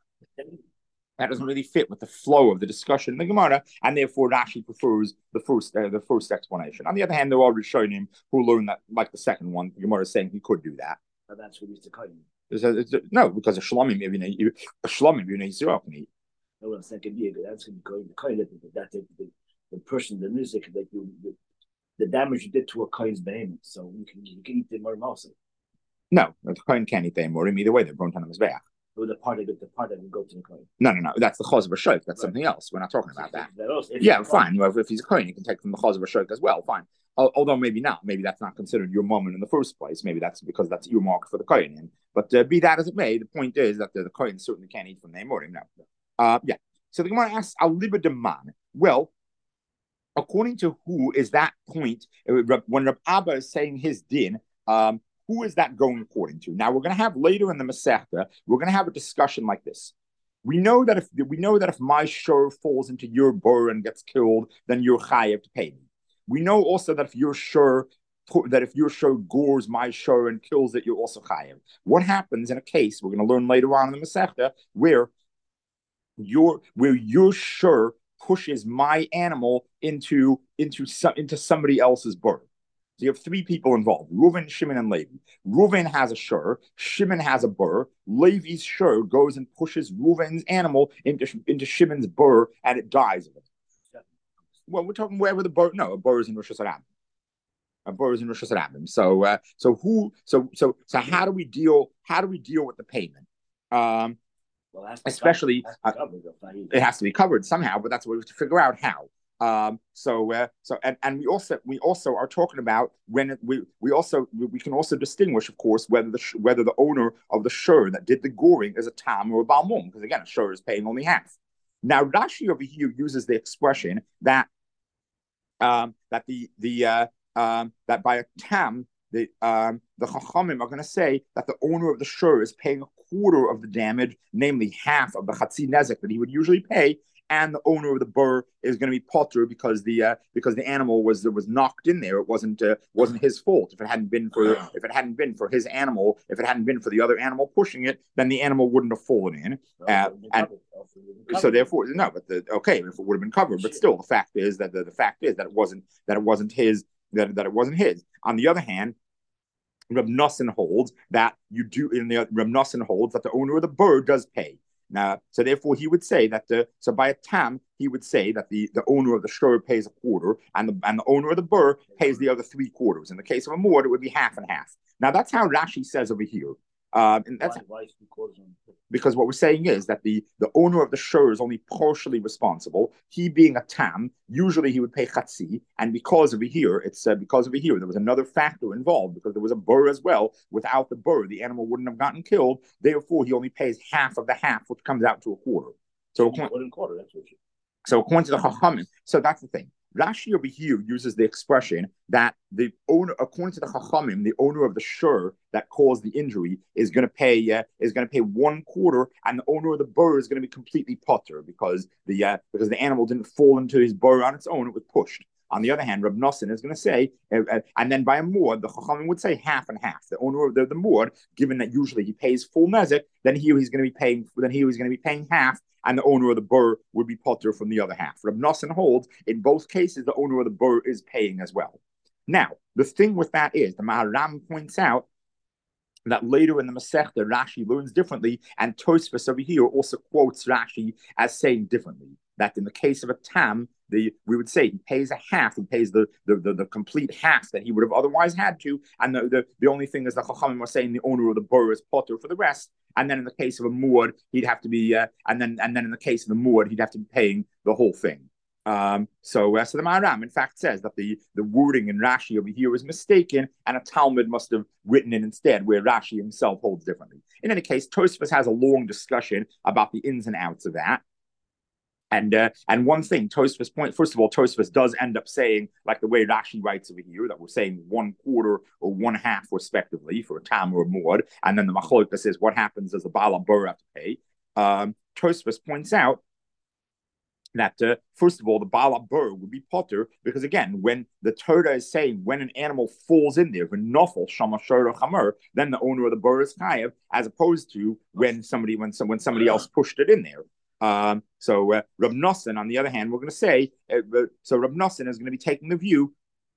That doesn't really fit with the flow of the discussion in the Gemara, and therefore Rashi prefers the first uh, the first explanation. On the other hand, there are Rishonim who learn that, like the second one, the Gemara is saying he could do that. But that's what he's the kohen. No, because a shlomim, a shlomim, you know, Yisrael can eat. No, I'm saying that's going to be kohen. That the, the, the person, the music, that you, the, the damage you did to a kohen's behemoth, so you can you can eat the emurim also. No, the kohen can't eat the emurim either way. They're burnt on the mizbeach. The part of it, the part that will go to the kohen. No, no, no. That's the chaz b'shoik. That's right. Something else. We're not talking about that. that yeah, fine. Well, if he's a kohen, you can take from the chaz b'shoik as well. Fine. Although maybe not. Maybe that's not considered your moment in the first place. Maybe that's because that's earmarked for the kohen. But uh, be that as it may, the point is that the, the kohen certainly can't eat from the emurim. No. Uh, yeah. So the Gemara asks, "Al liba deman." Well, according to who is that point when Rab Abba is saying his din? Um, Who is that going according to? Now we're going to have later in the Masechta, we're going to have a discussion like this. We know that if we know that if my shur falls into your bur and gets killed, then you're chayav to pay me. We know also that if your shur that if your shur gores my shur and kills it, you're also chayav. What happens in a case we're going to learn later on in the Masechta where your where your shur pushes my animal into into some into somebody else's bur? So you have three people involved, Reuven, Shimon, and Levi. Reuven has a shur, Shimon has a burr, Levi's shur goes and pushes Reuven's animal into, into Shimon's burr, and it dies of it. Well, we're talking wherever the burr, no, a burr is in Rosh Hashanah. A burr is in Rosh Hashanah. So, uh, so who, so, so, so how do we deal, how do we deal with the payment? Um, well, especially, uh, it has to be covered somehow, but that's what we have to figure out how. Um, so, uh, so, and, and we also, we also are talking about when it, we, we also, we can also distinguish, of course, whether the, whether the owner of the shur that did the goring is a tam or a balmum, because again, a shur is paying only half. Now, Rashi over here uses the expression that, um, that the, the, uh, um, that by a tam, the, um, the Chachamim are going to say that the owner of the shur is paying a quarter of the damage, namely half of the Chatzi Nezek that he would usually pay, and the owner of the burr is going to be potter because the uh, because the animal was was knocked in there. It wasn't uh, wasn't his fault. If it hadn't been for if it hadn't been for his animal, if it hadn't been for the other animal pushing it, then the animal wouldn't have fallen in. Uh, and so therefore, no, but the, okay, if it would have been covered, but still, the fact is that the, the fact is that it wasn't that it wasn't his that that it wasn't his. On the other hand, Reb Nosson holds that you do in the Reb Nosson holds that the owner of the burr does pay. Now, so therefore, he would say that the so by a tam he would say that the, the owner of the shur pays a quarter and the and the owner of the burr pays the other three quarters. In the case of a mord, it would be half and half. Now that's how Rashi says over here. Uh, and that's why, why because what we're saying is that the, the owner of the shur is only partially responsible. He being a tam, usually he would pay chatzi, and because over here, it's uh, because over here there was another factor involved because there was a burr as well. Without the burr, the animal wouldn't have gotten killed. Therefore, he only pays half of the half, which comes out to a quarter. So, so according, quarter, that's what you... so according to the Chachamim, so that's the thing. Rashi over here uses the expression that the owner, according to the Chachamim, the owner of the shur that caused the injury is going to pay uh, is going to pay one quarter, and the owner of the burr is going to be completely potter because the uh, because the animal didn't fall into his burr on its own; it was pushed. On the other hand, Reb Nosson is going to say, uh, uh, and then by a mord, the Chachamim would say half and half. The owner of the, the mord, given that usually he pays full nezek, then here he's going to be paying. Then here he's going to be paying half, and the owner of the burr would be potter from the other half. Reb Nosson holds in both cases the owner of the burr is paying as well. Now, the thing with that is the Maharam points out that later in the Masechta, Rashi learns differently, and Tosfos over here also quotes Rashi as saying differently. That in the case of a tam, the we would say he pays a half, he pays the the, the, the complete half that he would have otherwise had to, and the, the, the only thing is the Chachamim are saying the owner of the burr is potter for the rest, and then in the case of a muad, he'd have to be, uh, and then and then in the case of the muad, he'd have to be paying the whole thing. Um, so, uh, so the Maharam, in fact, says that the, the wording in Rashi over here is mistaken, and a Talmud must have written it instead, where Rashi himself holds differently. In any case, Tosfos has a long discussion about the ins and outs of that. And uh, and one thing, Tosfos point, first of all, Tosfos does end up saying, like the way Rashi writes over here, that we're saying one quarter or one half, respectively, for a tam or a muad, and then the Machlokes says what happens does the Baal HaBur have to pay. Um, Tosfos points out that uh, first of all, the Baal HaBur would be potter because again, when the Torah is saying when an animal falls in there, when nofel shama shor chamer, then the owner of the burr is chayav, as opposed to when somebody when some when somebody else pushed it in there. Um, so uh, Reb Nosson, on the other hand, we're going to say uh, so. Reb Nosson is going to be taking the view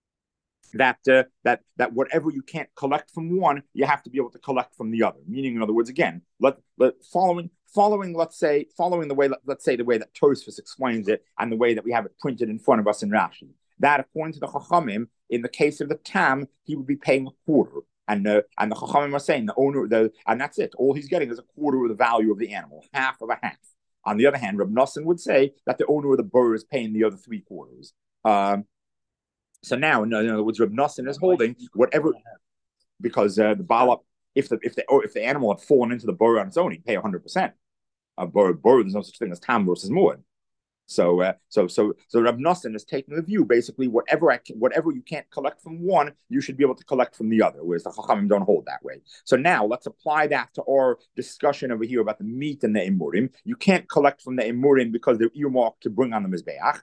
that uh, that that whatever you can't collect from one, you have to be able to collect from the other. Meaning, in other words, again, let, let following following let's say following the way let, let's say the way that Tosfos explains it and the way that we have it printed in front of us in Rashi. That according to the Chachamim, in the case of the tam, he would be paying a quarter. And uh, and the Chachamim are saying the owner the and that's it. All he's getting is a quarter of the value of the animal, half of a half. On the other hand, Reb Nosson would say that the owner of the burr is paying the other three quarters. Um, so now, in other words, Reb Nosson is holding whatever, because uh, the Baal, if the if the if the animal had fallen into the burr on its own, he'd pay one hundred percent. A burr, burr, there's no such thing as tam versus muad. So, uh, so, so, so Reb Nosson is taking the view, basically, whatever I can, whatever you can't collect from one, you should be able to collect from the other, whereas the Chachamim don't hold that way. So now let's apply that to our discussion over here about the meat and the emurim. You can't collect from the emurim because they're earmarked to bring on the mizbeach.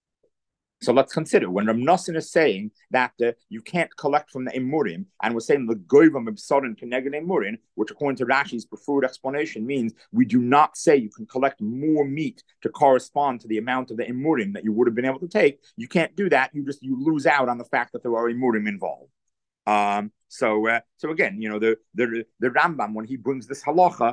So let's consider when Reb Nosson is saying that uh, you can't collect from the emurim, and we're saying the goyvam b'psarin keneged emurim, which according to Rashi's preferred explanation means we do not say you can collect more meat to correspond to the amount of the emurim that you would have been able to take. You can't do that. You just you lose out on the fact that there are emurim involved. Um, so uh, so again, you know the the the Rambam, when he brings this halacha,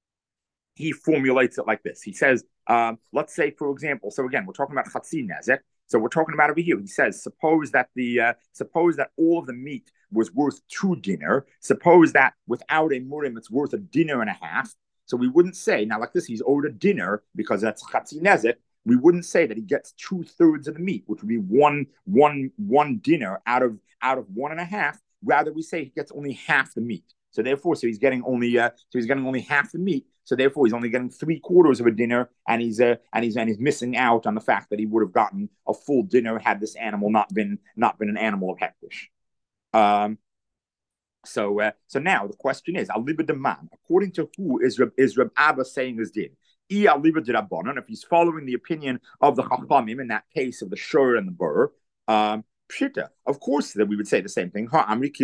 he formulates it like this. He says, um, let's say for example, so again we're talking about chatzi nezek. So we're talking about over here. He says, suppose that the uh, suppose that all of the meat was worth two dinar. Suppose that without emurim, it's worth a dinar and a half. So we wouldn't say now like this. He's owed a dinar because that's chatzi nezek. We wouldn't say that he gets two thirds of the meat, which would be one one one dinar out of out of one and a half. Rather, we say he gets only half the meat. So therefore, so he's getting only uh, so he's getting only half the meat. So therefore, he's only getting three quarters of a dinner, and he's uh, and he's and he's missing out on the fact that he would have gotten a full dinner had this animal not been not been an animal of hektish. Um, So, uh, so now the question is, aliba de man, according to who is Reb, is Reb Abba saying his din? If he's following the opinion of the Chachamim in that case of the Shur and the Bur, um, Pshita, of course that we would say the same thing.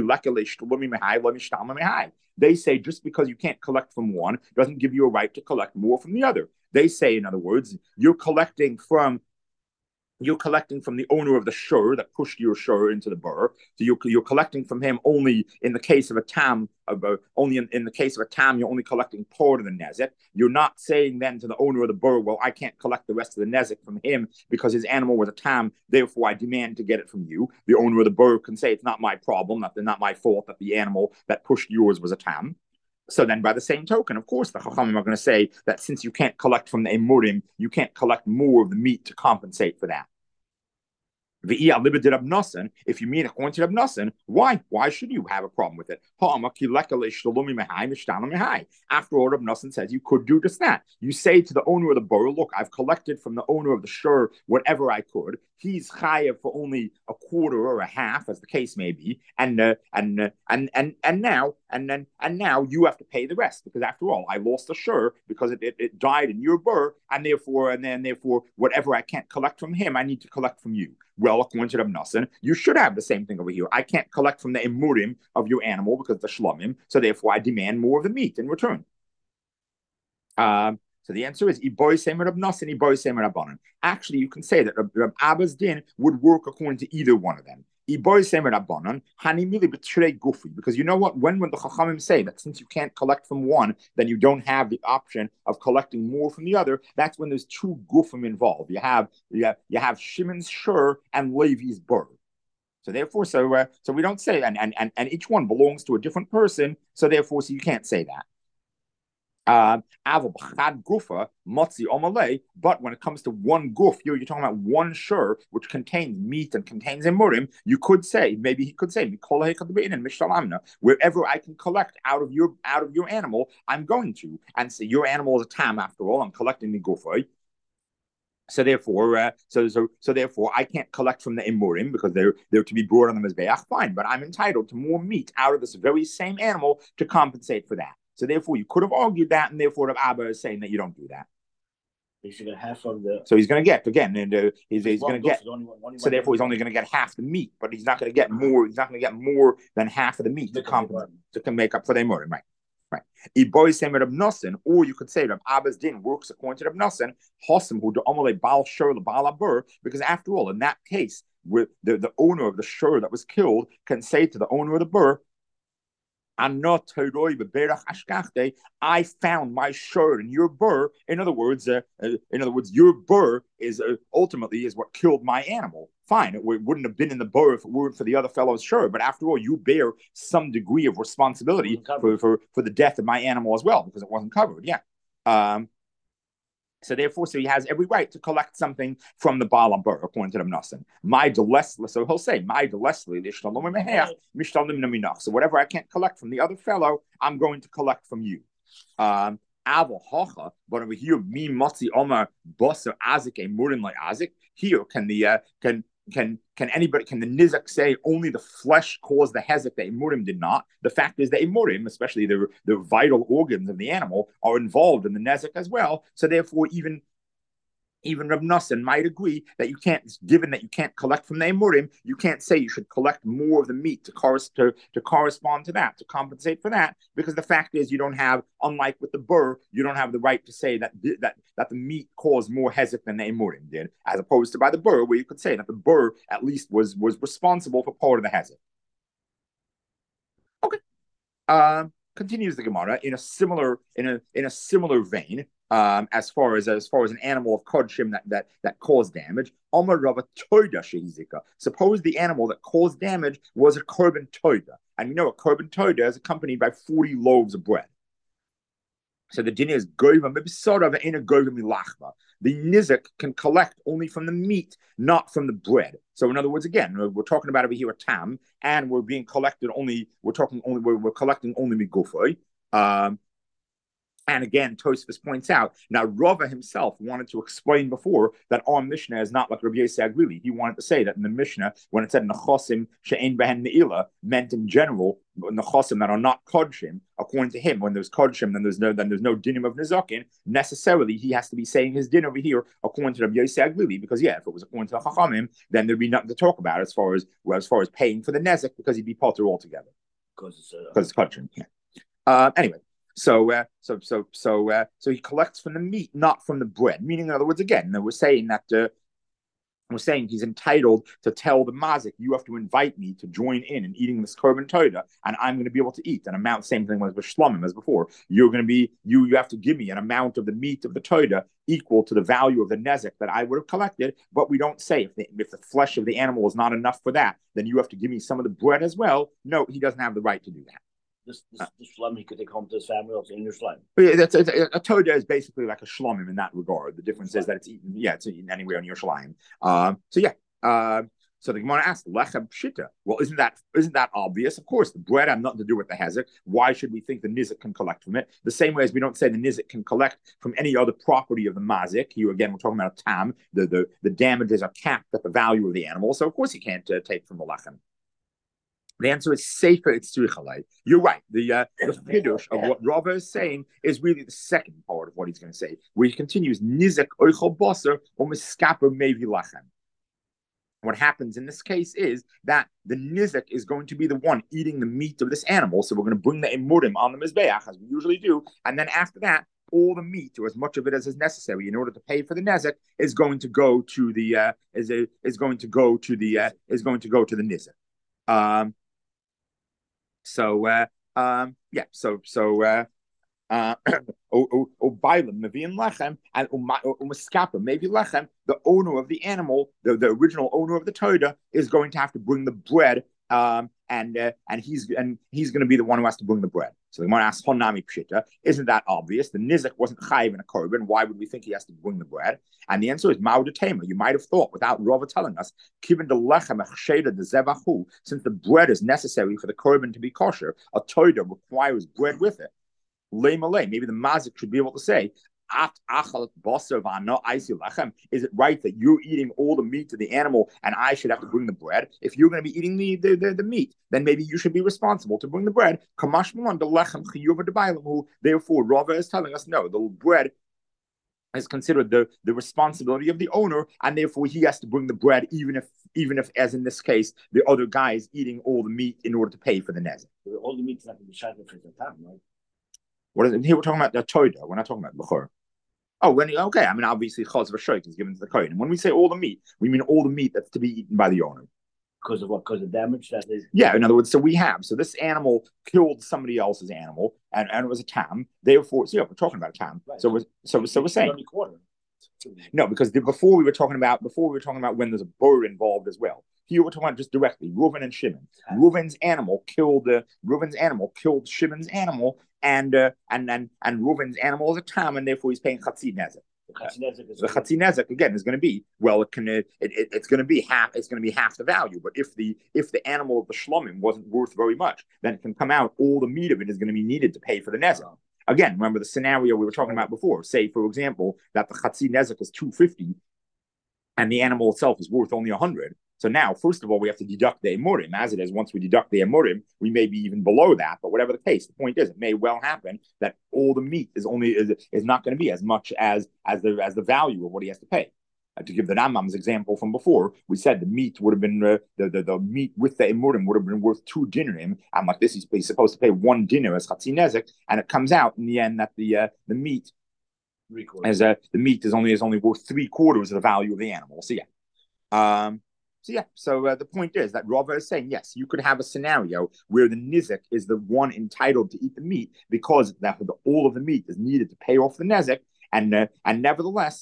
They say just because you can't collect from one doesn't give you a right to collect more from the other. They say, in other words, you're collecting from you're collecting from the owner of the shur that pushed your shur into the bur. So you're, you're collecting from him only in the case of a tam, uh, only in, in the case of a tam, you're only collecting part of the nezek. You're not saying then to the owner of the bur, well, I can't collect the rest of the nezek from him because his animal was a tam, therefore I demand to get it from you. The owner of the bur can say it's not my problem, not, not my fault that the animal that pushed yours was a tam. So then, by the same token, of course, the Chachamim are going to say that since you can't collect from the Emurim, you can't collect more of the meat to compensate for that. If you mean according to Rab Nosson, why? Why should you have a problem with it? After all, Rab Nosson says you could do just that. You say to the owner of the borough, look, I've collected from the owner of the shur whatever I could. He's chayav for only a quarter or a half, as the case may be, and uh, and uh, and and and now and then and now you have to pay the rest because after all, I lost a shur because it, it, it died in your bur, and therefore and then therefore whatever I can't collect from him, I need to collect from you. Well, according to Rab Nosson, you should have the same thing over here. I can't collect from the emurim of your animal because the shlomim, so therefore I demand more of the meat in return. Um, so the answer is Iboy Semer Rab Nosson, Iboy Semer Rabbanan. Actually, you can say that Rab, Rab Abba's din would work according to either one of them. Iboy Semer Rabbanan, Hanimili B'Trei Gufi, because you know what? When when the Chachamim say that since you can't collect from one, then you don't have the option of collecting more from the other. That's when there's two Gufim involved. You have you have you have Shimon's Shur and Levi's Bur. So therefore, so uh, so we don't say, and, and and and each one belongs to a different person. So therefore, so you can't say that. Uh, but when it comes to one guf, you're, you're talking about one shur which contains meat and contains emurim, you could say, maybe he could say, wherever I can collect out of your out of your animal, I'm going to. And say your animal is a tam after all, I'm collecting the gufay. So therefore, uh, so so so therefore, I can't collect from the emurim because they're they're to be brought on the mizbeach. Fine, but I'm entitled to more meat out of this very same animal to compensate for that. So therefore, you could have argued that, and therefore, Rav Abba is saying that you don't do that. He should get half of the. So he's going to get again, and uh, he's, he's going to get. Only, only so therefore, he's only going to get half the meat, but he's not going to get more. He's not going to get more than half of the meat to compensate to make up for the emurim, right? Right. Iboy Semer Rab Nosson, or you could say Rab Abba's din works according to Rab Nosson, Hossam who do amale bal shur le bal abur, because after all, in that case, where the, the owner of the shur that was killed can say to the owner of the bur, I found my shur in your bur. In other words, uh, uh, in other words, your bur is uh, ultimately is what killed my animal. Fine, it, it wouldn't have been in the bur if it weren't for the other fellow's shur. But after all, you bear some degree of responsibility for, for, for the death of my animal as well because it wasn't covered. Yeah. Um, So therefore, so he has every right to collect something from the Baal Abur, according to the Nosson. My delesli, so he'll say, my delesli, so whatever I can't collect from the other fellow, I'm going to collect from you. Um, but over here, me motzi omar boser azik a murin like azik. Here, can the uh, can Can can anybody can the nizak say only the flesh caused the hezek that emurim did not? The fact is that emurim, especially the the vital organs of the animal, are involved in the nezek as well. So therefore, even even Rab Nosson might agree that you can't, given that you can't collect from the emurim, you can't say you should collect more of the meat to, cor- to, to correspond to that, to compensate for that, because the fact is you don't have, unlike with the bur, you don't have the right to say that that, that the meat caused more hezek than the emurim did, as opposed to by the bur, where you could say that the bur at least was, was responsible for part of the hezek. Okay. Um, continues the Gemara in a similar in a in a similar vein. Um, as far as as far as an animal of kodshim that that that caused damage, suppose the animal that caused damage was a korban toida, and you know a korban toida is accompanied by forty loaves of bread. So the din is goyva mibsarav in a goyva milachva. The nizik can collect only from the meat, not from the bread. So in other words, again, we're talking about over here a tam, and we're being collected only. We're talking only. We're, we're collecting only migufay. Um, And again, Tosfos points out, now Rava himself wanted to explain before that our Mishnah is not like Rabbi Yosef Aglili. He wanted to say that in the Mishnah, when it said Nechosim she'ein behen ne'ilah, meant in general Nechosim that are not Kodshim, according to him, when there's Kodshim, then there's no then there's no dinim of Nezakin. Necessarily, he has to be saying his din over here according to Rabbi Yosef Aglili, because yeah, if it was according to the Chachamim, then there'd be nothing to talk about as far as well, as far as paying for the Nezek, because he'd be potter altogether. Because it's uh, because it's Kodshim. Yeah. Uh, anyway. So, uh, so, so, so, uh, so he collects from the meat, not from the bread. Meaning, in other words, again, we're saying that uh, we're saying he's entitled to tell the mazik, you have to invite me to join in in eating this korban toida, and I'm going to be able to eat an amount. Same thing with shlomim as before. You're going to be you. You have to give me an amount of the meat of the toida equal to the value of the nezek that I would have collected. But we don't say if the, if the flesh of the animal is not enough for that, then you have to give me some of the bread as well. No, he doesn't have the right to do that. This, this, this shlom he could take home to his family also in your slime. Yeah, that's a, a toda is basically like a shlomim in that regard. The difference is that it's eaten, yeah, it's eaten anywhere on your shlime. Um, so yeah, uh, so the Gemara asks lechem pshita. Well, isn't that isn't that obvious? Of course, the bread had nothing to do with the hezek. Why should we think the nizik can collect from it? The same way as we don't say the nizik can collect from any other property of the mazik. Here again, we're talking about a tam. The the the damages are capped at the value of the animal, so of course he can't uh, take from the lechem. The answer is safer. It's tzrichalei. You're right. The uh, the chiddush of what Rava is saying is really the second part of what he's going to say, where he continues nizek oichel baser or miskaper mevi lachem. What happens in this case is that the nizek is going to be the one eating the meat of this animal. So we're going to bring the emurim on the mizbeach as we usually do, and then after that, all the meat, or as much of it as is necessary, in order to pay for the nezek, is going to go to the uh, is a, is going to go to the uh, is going to go to the nizek. Um, So uh, um, yeah, so so uh, uh, Obailim Mavian Lechem and Umaskapa maybe Lechem, the owner of the animal, the, the original owner of the Toda, is going to have to bring the bread, um, and uh, and he's and he's going to be the one who has to bring the bread. So the Gemara asks Honami Pshita, isn't that obvious? The Nizek wasn't chayiv in a korban. Why would we think he has to bring the bread? And the answer is Ma'udatema. You might have thought, without Rava telling us, given the lechem echsheda the zevachu, since the bread is necessary for the korban to be kosher, a toida requires bread with it. Le malay. Maybe the mazik should be able to say, is it right that you're eating all the meat of the animal and I should have to bring the bread? If you're going to be eating the, the, the, the meat, then maybe you should be responsible to bring the bread. Therefore, Rava is telling us, no, the bread is considered the, the responsibility of the owner, and therefore he has to bring the bread, even if, even if, as in this case, the other guy is eating all the meat in order to pay for the nezek. All the meat's not going to be shot for the time, right? What is it? Here we're talking about the toida. We're not talking about bechor. Oh, when okay. I mean, obviously, chaz v'shoik is given to the kohen. And when we say all the meat, we mean all the meat that's to be eaten by the owner. Because of what? Because of damage that is. Yeah. In other words, so we have so this animal killed somebody else's animal, and, and it was a tam. Therefore, so yeah, we're talking about a tam. Right. So we're, so so we're saying no, because the, before we were talking about before we were talking about when there's a bird involved as well. Here we're talking about just directly Reuven and Shimon. Reuven's animal killed uh, Reuven's animal killed Shimon's animal, and uh, and and and Reuven's animal is a tam, and therefore he's paying chatzit nezek. The chatzit nezek again is going to be well, it can it, it, it's going to be half it's going to be half the value. But if the if the animal of the shlomim wasn't worth very much, then it can come out all the meat of it is going to be needed to pay for the nezek. Again, remember the scenario we were talking about before. Say, for example, that the chatzit nezek is two fifty, and the animal itself is worth only a hundred. So now, first of all, we have to deduct the emurim. As it is, once we deduct the emurim, we may be even below that. But whatever the case, the point is, it may well happen that all the meat is only is, is not going to be as much as as the as the value of what he has to pay. Uh, to give the Rambam's example from before, we said the meat would have been uh, the, the the meat with the emurim would have been worth two dinim. And like this, he's, he's supposed to pay one dinar as chatzin nezek, and it comes out in the end that the uh, the meat as uh, the meat is only is only worth three quarters of the value of the animal. So yeah. Um, So yeah, so uh, the point is that Rava is saying, yes, you could have a scenario where the nizek is the one entitled to eat the meat because that the, all of the meat is needed to pay off the nezek, and uh, and nevertheless,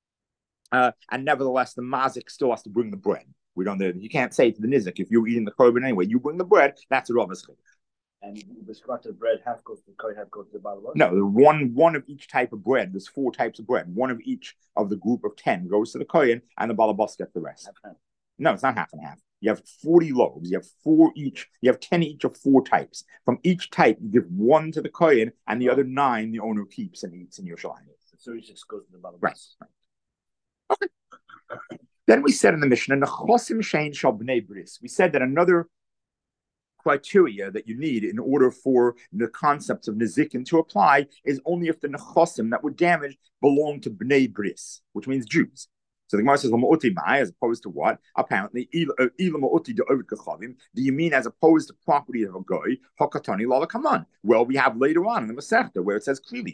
uh, and nevertheless, the mazik still has to bring the bread. We don't. You can't say to the nizek, if you're eating the korban anyway, you bring the bread. That's a Rava's chiddush. And the scratch of bread half goes to the kohen, half goes to the bottom. No, the one one of each type of bread. There's four types of bread. One of each of the group of ten goes to the kohen, and the balabas gets the rest. Half, half. No, it's not half and half. You have forty loaves. You have four each. You have ten each of four types. From each type, you give one to the kohen, and the oh. other nine the owner keeps and eats in Yerushalayim. So thirty-six goes to the bottom. Right. right. Okay. Then we said in the Mishnah, Nechosim shein shal bnei bris. We said that another criteria that you need in order for the concepts of nezikin to apply is only if the nechosim that were damaged belong to bnei bris, which means Jews. So the Gemara says, as opposed to what? Apparently, do you mean as opposed to property of a guy? Hakatani lala kaman. Well, we have later on in the Masechta where it says clearly,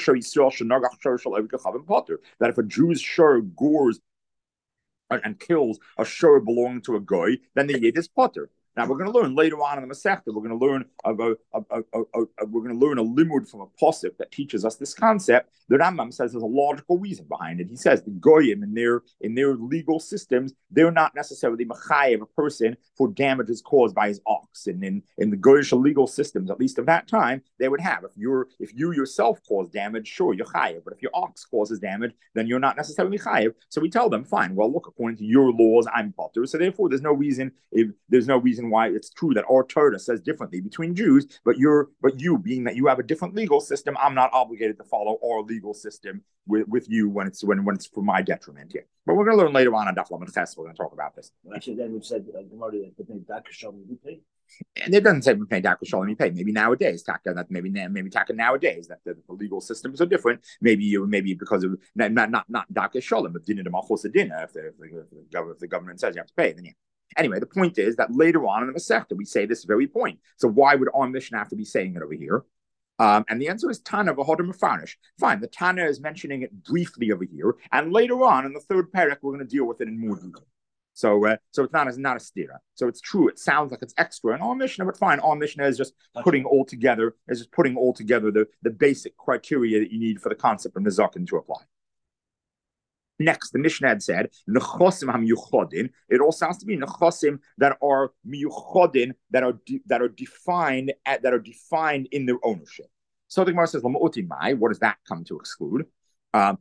that if a Jew's shur gores and kills a shur belonging to a guy, then the yid is potter. Now we're going to learn later on in the Masechta. We're going to learn about a, a, a, a, a, we're going to learn a limud from a posuk that teaches us this concept. The Rambam says there's a logical reason behind it. He says the goyim in their in their legal systems, they're not necessarily machayev a person for damages caused by his ox. And in in the goyish legal systems, at least of that time, they would have if you're if you yourself cause damage, sure you're chayev. But if your ox causes damage, then you're not necessarily chayev. So we tell them, fine. Well, look, according to your laws, I'm potter. So therefore, there's no reason. If there's no reason why it's true that our Torah says differently between Jews, but you're but you being that you have a different legal system, I'm not obligated to follow our legal system with, with you when it's when when it's for my detriment. Yeah, but we're going to learn later on on Daf Lamed Ches. We're going to talk about this. Well, actually, then we've said uh, and it doesn't say we pay Daka Shalom you pay. Maybe nowadays, Taka that maybe maybe Taka nowadays that the, the legal systems are different. Maybe you maybe because of not not not Daka Shalom, but dinner to Malchus dinner. If the, if, the, if the government says you have to pay, then yeah. Anyway, the point is that later on in the Masechta, we say this very point. So why would our Mishnah have to be saying it over here? Um, and the answer is Tana v'hodem mefarish. Fine, the Tana is mentioning it briefly over here, and later on in the third parak, we're going to deal with it in more detail. So, uh, so it's not, it's not a stira. So it's true. It sounds like it's extra in our Mishnah, but fine. Our Mishnah is just putting all together, is just putting all together the, the basic criteria that you need for the concept of nezakin to apply. Next, the Mishnah had said, Nechosim ha-miyuchodin. It all sounds to be Nechosim that are miyuchodin, that are de- that are defined at, that are defined in their ownership. So the Gemara says, Lama'uti mai. What does that come to exclude? Um,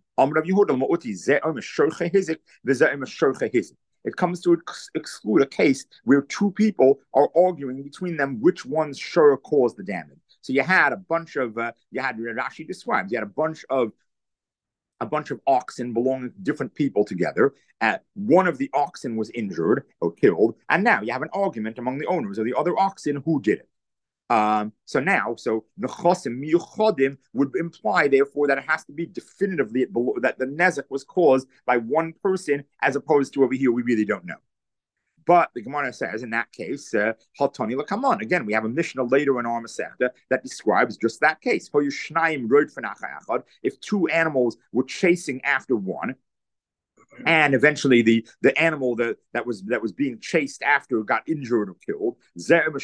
it comes to ex- exclude a case where two people are arguing between them which one's shur caused the damage. So you had a bunch of uh, you had Rashi describes you had a bunch of a bunch of oxen belonging to different people together. Uh, one of the oxen was injured or killed, and now you have an argument among the owners of the other oxen who did it. Um, so now, so nechosim miyuchodim would imply, therefore, that it has to be definitively that the nezek was caused by one person, as opposed to over here we really don't know. But the Gemara says, in that case, Haltani uh, lakaman. Again, we have a Mishnah later in our Masechta that describes just that case. If two animals were chasing after one, and eventually the, the animal that, that was that was being chased after got injured or killed, and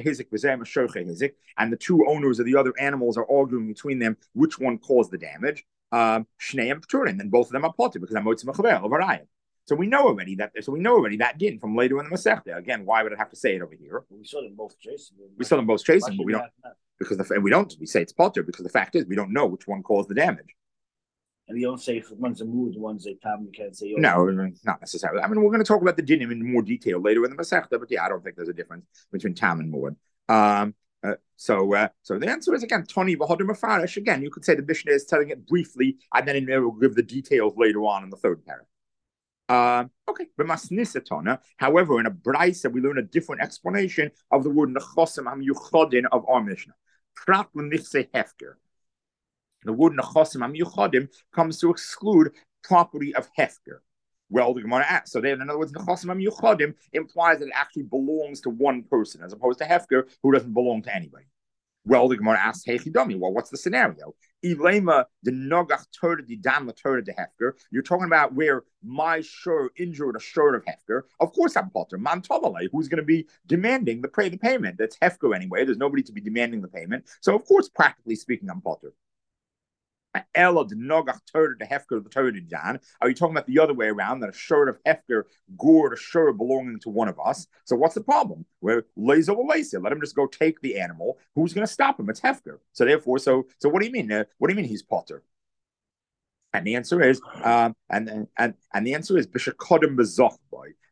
the two owners of the other animals are arguing between them which one caused the damage, um, and both of them are potter because I'm So we know already that. So we know already that din from later in the Masechta. Again, why would I have to say it over here? We saw them both chasing. We saw them both chasing, but we don't because the we don't. We say it's potter because the fact is we don't know which one caused the damage. And you don't say if one's a mood, one's a tam. You can't say. Oh, no, not necessarily. I mean, we're going to talk about the dinim in more detail later in the Masechta, but yeah, I don't think there's a difference between tam and mood. Um, uh, so, uh, so the answer is again Tony v'hodem mefarish. Again, you could say the Mishnah is telling it briefly, and then it will give the details later on in the third paragraph. Um, okay, but masnisatona. However, in a brayso, we learn a different explanation of the word nechosim hamiyuchodin of our Mishnah. Prat l'nichse hefker. The word nechosim hamiyuchodim comes to exclude property of hefker. Well, the Gemara asks. So then, in other words, nechosim hamiyuchodim implies that it actually belongs to one person, as opposed to hefker, who doesn't belong to anybody. Well, the Gemara asks, "Hey, chidami. Well, what's the scenario? Ilema the nogach Torah di dam la Torah de hefker. You're talking about where my shur injured a shur of hefker. Of course, I'm potter. Man tovalei, who's going to be demanding the pay the payment? That's hefker anyway. There's nobody to be demanding the payment. So, of course, practically speaking, I'm potter. Ella the nogach Torah de hefker the Torah de dan. Are you talking about the other way around, that a shur of hefker gored a shur belonging to one of us? So what's the problem? Where laser will laser, let him just go take the animal. Who's going to stop him? It's hefker. So therefore, so so what do you mean? Uh, what do you mean he's potter? And the answer is, um, and and and the answer is b'shakodim bezoch boy.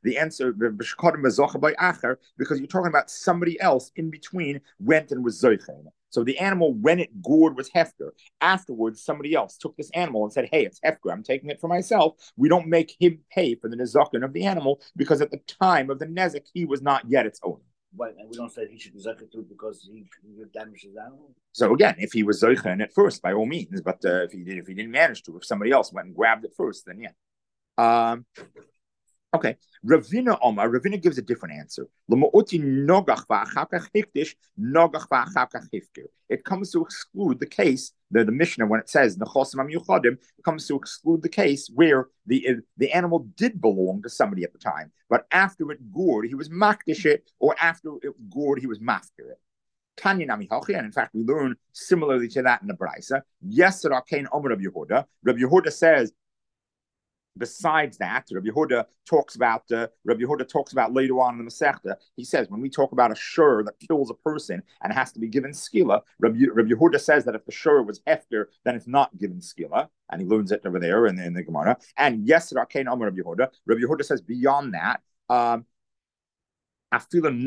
The answer, because you're talking about somebody else in between went and was zoichen. So the animal, when it gored, was hefker. Afterwards, somebody else took this animal and said, hey, it's hefker, I'm taking it for myself. We don't make him pay for the nezakin of the animal because at the time of the nezek, he was not yet its owner. Right, and we don't say he should be zeichet to because he, he damaged his animal. So again, if he was zeichen at first, by all means, but uh, if he did, if he didn't manage to, if somebody else went and grabbed it first, then yeah. Um, Okay, Ravina Omar, Ravina gives a different answer. It comes to exclude the case, the, the Mishnah, when it says it comes to exclude the case where the the animal did belong to somebody at the time, but after it gored, he was makdish it, or after it gored, he was mafkir it. Tanya Nami Hachi, and in fact, we learn similarly to that in the Braisa. Yes, Rakain Omer Rabbi Yehuda. Rabbi Yehuda says. Besides that, Rabbi Yehuda talks about uh, Rabbi Yehuda talks about later on in the Masechta. He says when we talk about a shur that kills a person and has to be given skila, Rabbi, Rabbi Yehuda says that if the shur was hefker, then it's not given skila, and he learns it over there in the, in the Gemara. And yes, Rakain Amar Rabbi Yehuda. Rabbi Yehuda says beyond that. Um, even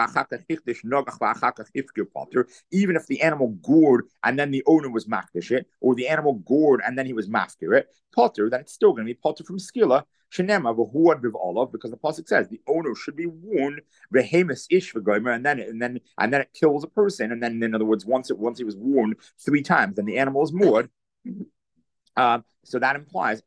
if the animal gored and then the owner was makdish it, or the animal gored and then he was mafkir it, potter, then it's still going to be potter from skila. Because the pasuk says the owner should be warned, ish and then and then and then it kills a person, and then in other words, once it once he was warned three times, then the animal is moored. Um, so that implies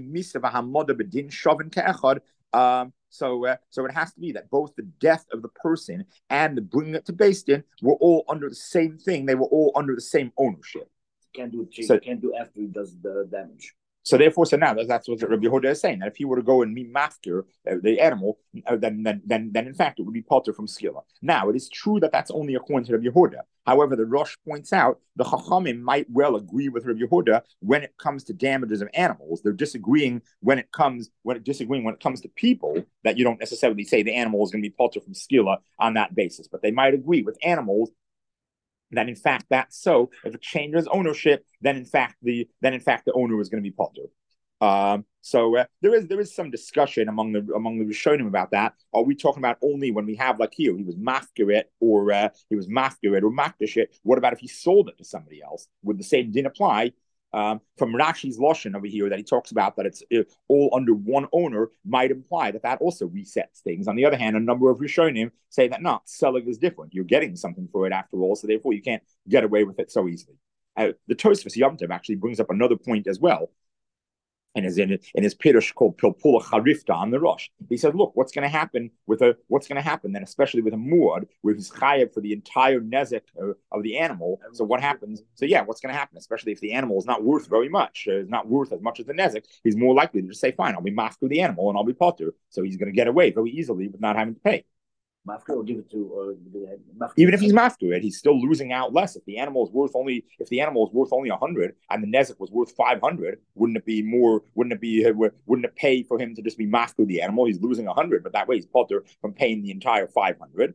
um, so, uh, so it has to be that both the death of the person and the bringing it to Beis Din were all under the same thing. They were all under the same ownership. You can't do it. So, you can't do after he does the damage. So therefore, so now that's what Rabbi Yehuda is saying, that if he were to go and meet mafkir, uh, the animal, uh, then, then then then in fact it would be potter from skila. Now it is true that that's only according to Rabbi Yehuda. However, the Rosh points out the Chachamim might well agree with Rabbi Yehuda when it comes to damages of animals. They're disagreeing when it comes when it disagreeing when it comes to people, that you don't necessarily say the animal is going to be potter from skila on that basis, but they might agree with animals. Then in fact that's so. If it changes ownership, then in fact the then in fact the owner is going to be potter. Um, so uh, there is there is some discussion among the among the Rishonim about that. Are we talking about only when we have like here he was mafkir or uh, he was mafkir or makdish it? What about if he sold it to somebody else? Would the same din apply? Um, from Rashi's Lashon over here that he talks about that it's uh, all under one owner might imply that that also resets things. On the other hand, a number of Rishonim say that not selling is different. You're getting something for it after all, so therefore you can't get away with it so easily. Uh, the Tosfos Yom Tov actually brings up another point as well. And is in in his pirush called Pilpula Charifta on the Rosh. He says, look, what's going to happen with a what's going to happen then, especially with a muad, where he's chayav for the entire nezek of, of the animal. So what happens? So yeah, what's going to happen, especially if the animal is not worth very much, uh, is not worth as much as the nezek? He's more likely to just say, fine, I'll be mafku the animal and I'll be potter. So he's going to get away very easily with not having to pay. Mafka or give it to uh, even if he's mafka it, he's still losing out less. If the animal is worth only if the animal is worth only a hundred and the nezek was worth five hundred, wouldn't it be more? Wouldn't it be? Wouldn't it pay for him to just be mafka the animal? He's losing a hundred, but that way he's potter from paying the entire five hundred.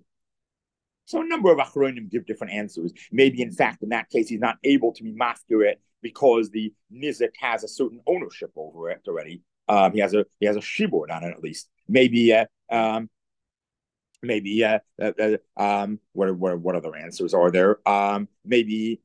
So a number of achronim give different answers. Maybe in fact in that case he's not able to be mafka it because the nizek has a certain ownership over it already. Um, he has a he has a shibud on it at least. Maybe. Uh, um, Maybe uh, uh, uh, um, what what what other answers are there? Um, maybe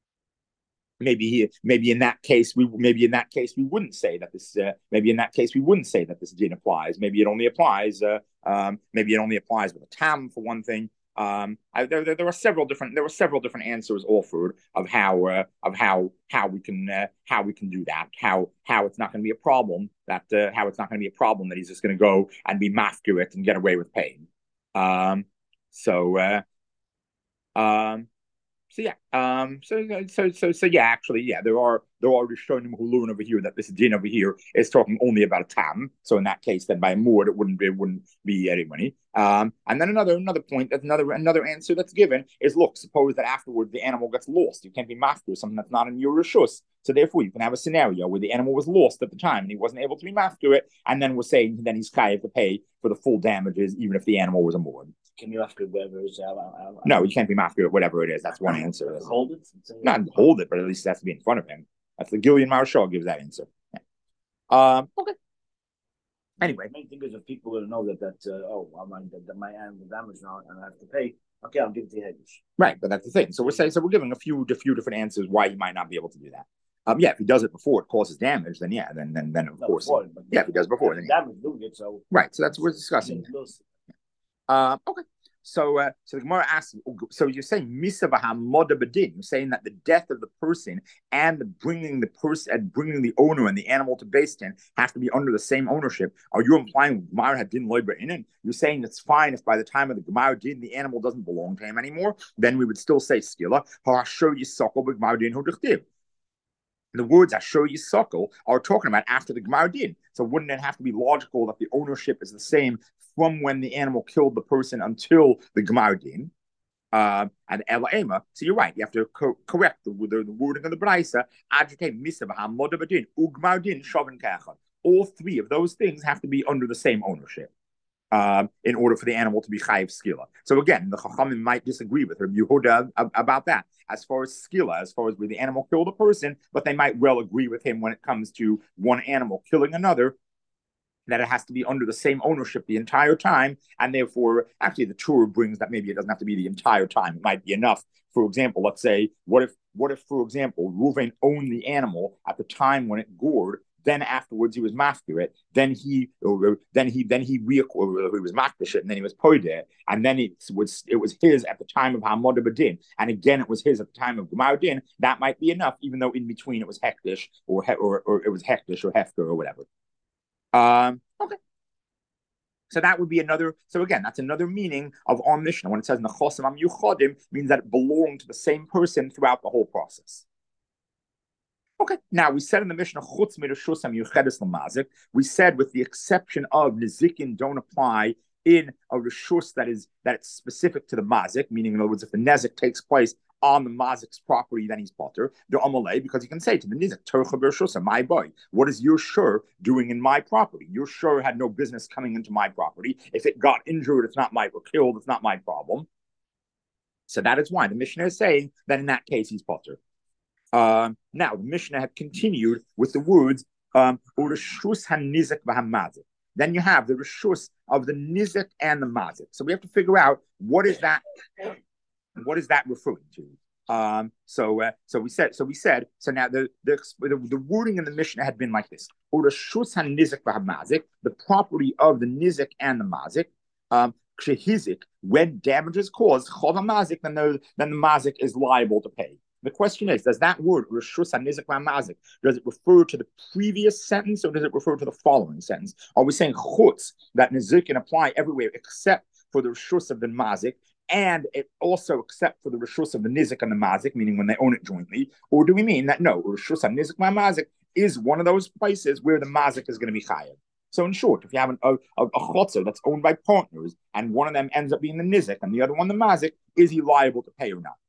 maybe maybe in that case we maybe in that case we wouldn't say that this uh, maybe in that case we wouldn't say that this din applies. Maybe it only applies. Uh, um, maybe it only applies with a tam for one thing. Um, I, there, there there were several different there were several different answers offered of how uh, of how how we can uh, how we can do that. How how it's not going to be a problem that uh, how it's not going to be a problem that he's just going to go and be mafkuit and get away with paying. Um, so, uh, um, so yeah, um, so, so, so, so yeah, actually, yeah, there are, there are Rishonim who learn over here that this din over here is talking only about a tam. So in that case, then by a muad, it wouldn't be, it wouldn't be any money. Um, and then another, another point, that's another, another answer that's given is, look, suppose that afterwards the animal gets lost. You can't be mafkur, something that's not in your rishus. So therefore, you can have a scenario where the animal was lost at the time and he wasn't able to be mafkur it, and then we're saying then he's chayav to pay for the full damages, even if the animal was a muad. Can you mafkur whatever it is? I, I, I, no, you can't be mafkur whatever it is. That's one answer. Hold it? Not hold it, but at least it has to be in front of him. That's the Gillian Marshall gives that answer. Yeah. Um, okay. Anyway, the main thing is if people are going to know that that uh, oh, well, my that, that my animal damage now and I have to pay. Okay, I'll give it to Hedge. right, but that's the thing. So we're saying so we're giving a few a few different answers why he might not be able to do that. Um, yeah, if he does it before it causes damage, then yeah, then then then of Not course, before, but yeah, if he does before, then yeah. damage doing it. So Right, so that's what we're discussing. Uh, okay. So, uh, so the Gemara asks. So you're saying misabaha moda bedin. You're saying that the death of the person and the bringing the person and bringing the owner and the animal to Beis Din have to be under the same ownership. Are you implying Gemara had din loy be'inin? You're saying it's fine if by the time of the Gemara din the animal doesn't belong to him anymore. Then we would still say skila. Harasho yisakol b'Gemara din hu dichtiv. The words Asher Yisakol are talking about after the Gemara din. So wouldn't it have to be logical that the ownership is the same from when the animal killed the person until the Gemara din? Uh, and Ela Ema. So you're right. You have to co- correct the, the, the wording of the Braisa. Agitate Misabah Modabadin Ugmar din Shavin Kachad. All three of those things have to be under the same ownership. Um, in order for the animal to be chayiv skila. So again, the Chachamim might disagree with Rabbi Yehuda about that. As far as skila, as far as where the animal killed a person, but they might well agree with him when it comes to one animal killing another, that it has to be under the same ownership the entire time, and therefore, actually, the Torah brings that maybe it doesn't have to be the entire time. It might be enough. For example, let's say, what if, what if, for example, Reuven owned the animal at the time when it gored. Then afterwards he was mafkir Then he, then he, then he reacquired. He was mafkish it, and then he was poideh, and then it was it was his at the time of Hamad Badin, and again it was his at the time of Gemar Din. That might be enough, even though in between it was hektish or or, or it was hektish or hefker or whatever. Um, okay. So that would be another. So again, that's another meaning of our Mishnah when it says Nechosim Am Yuchadim means that it belonged to the same person throughout the whole process. Okay, now we said in the Mishnah, Chutz Mirashusam Yuchedes Lamazik, we said with the exception of Nizikin don't apply in a Rishus that is that it's specific to the Mazik, meaning in other words, if the Nezik takes place on the Mazik's property, then he's potter. The Amalei, because he can say to the Nizik, Tercha Birshusam, my boy, what is your shur doing in my property? Your shur had no business coming into my property. If it got injured, it's not my or killed, it's not my problem. So that is why the Mishnah is saying that in that case he's potter. Um, now, the Mishnah had continued with the words, um, Rishus HaNizek v'HaMazik. Then you have the Rishus of the Nizek and the Mazik. So we have to figure out what is that, what is that referring to? Um, so, uh, so we said, so we said, so now the the, the, the wording in the Mishnah had been like this: Rishus HaNizek v'HaMazik, the property of the Nizek and the Mazik. Um, when damage is caused, Mazik, then the then the Mazik is liable to pay. The question is, does that word, Rishus HaNizek v'HaMazik, does it refer to the previous sentence or does it refer to the following sentence? Are we saying chutz, that Nizik can apply everywhere except for the Rishus of the Mazik, and it also except for the Rishus of the Nizik and the Mazik, meaning when they own it jointly? Or do we mean that no, Rishus HaNizek v'HaMazik is one of those places where the Mazik is going to be chayav? So in short, if you have an, a, a, a chotzer that's owned by partners and one of them ends up being the Nizik and the other one the Mazik, is he liable to pay or not?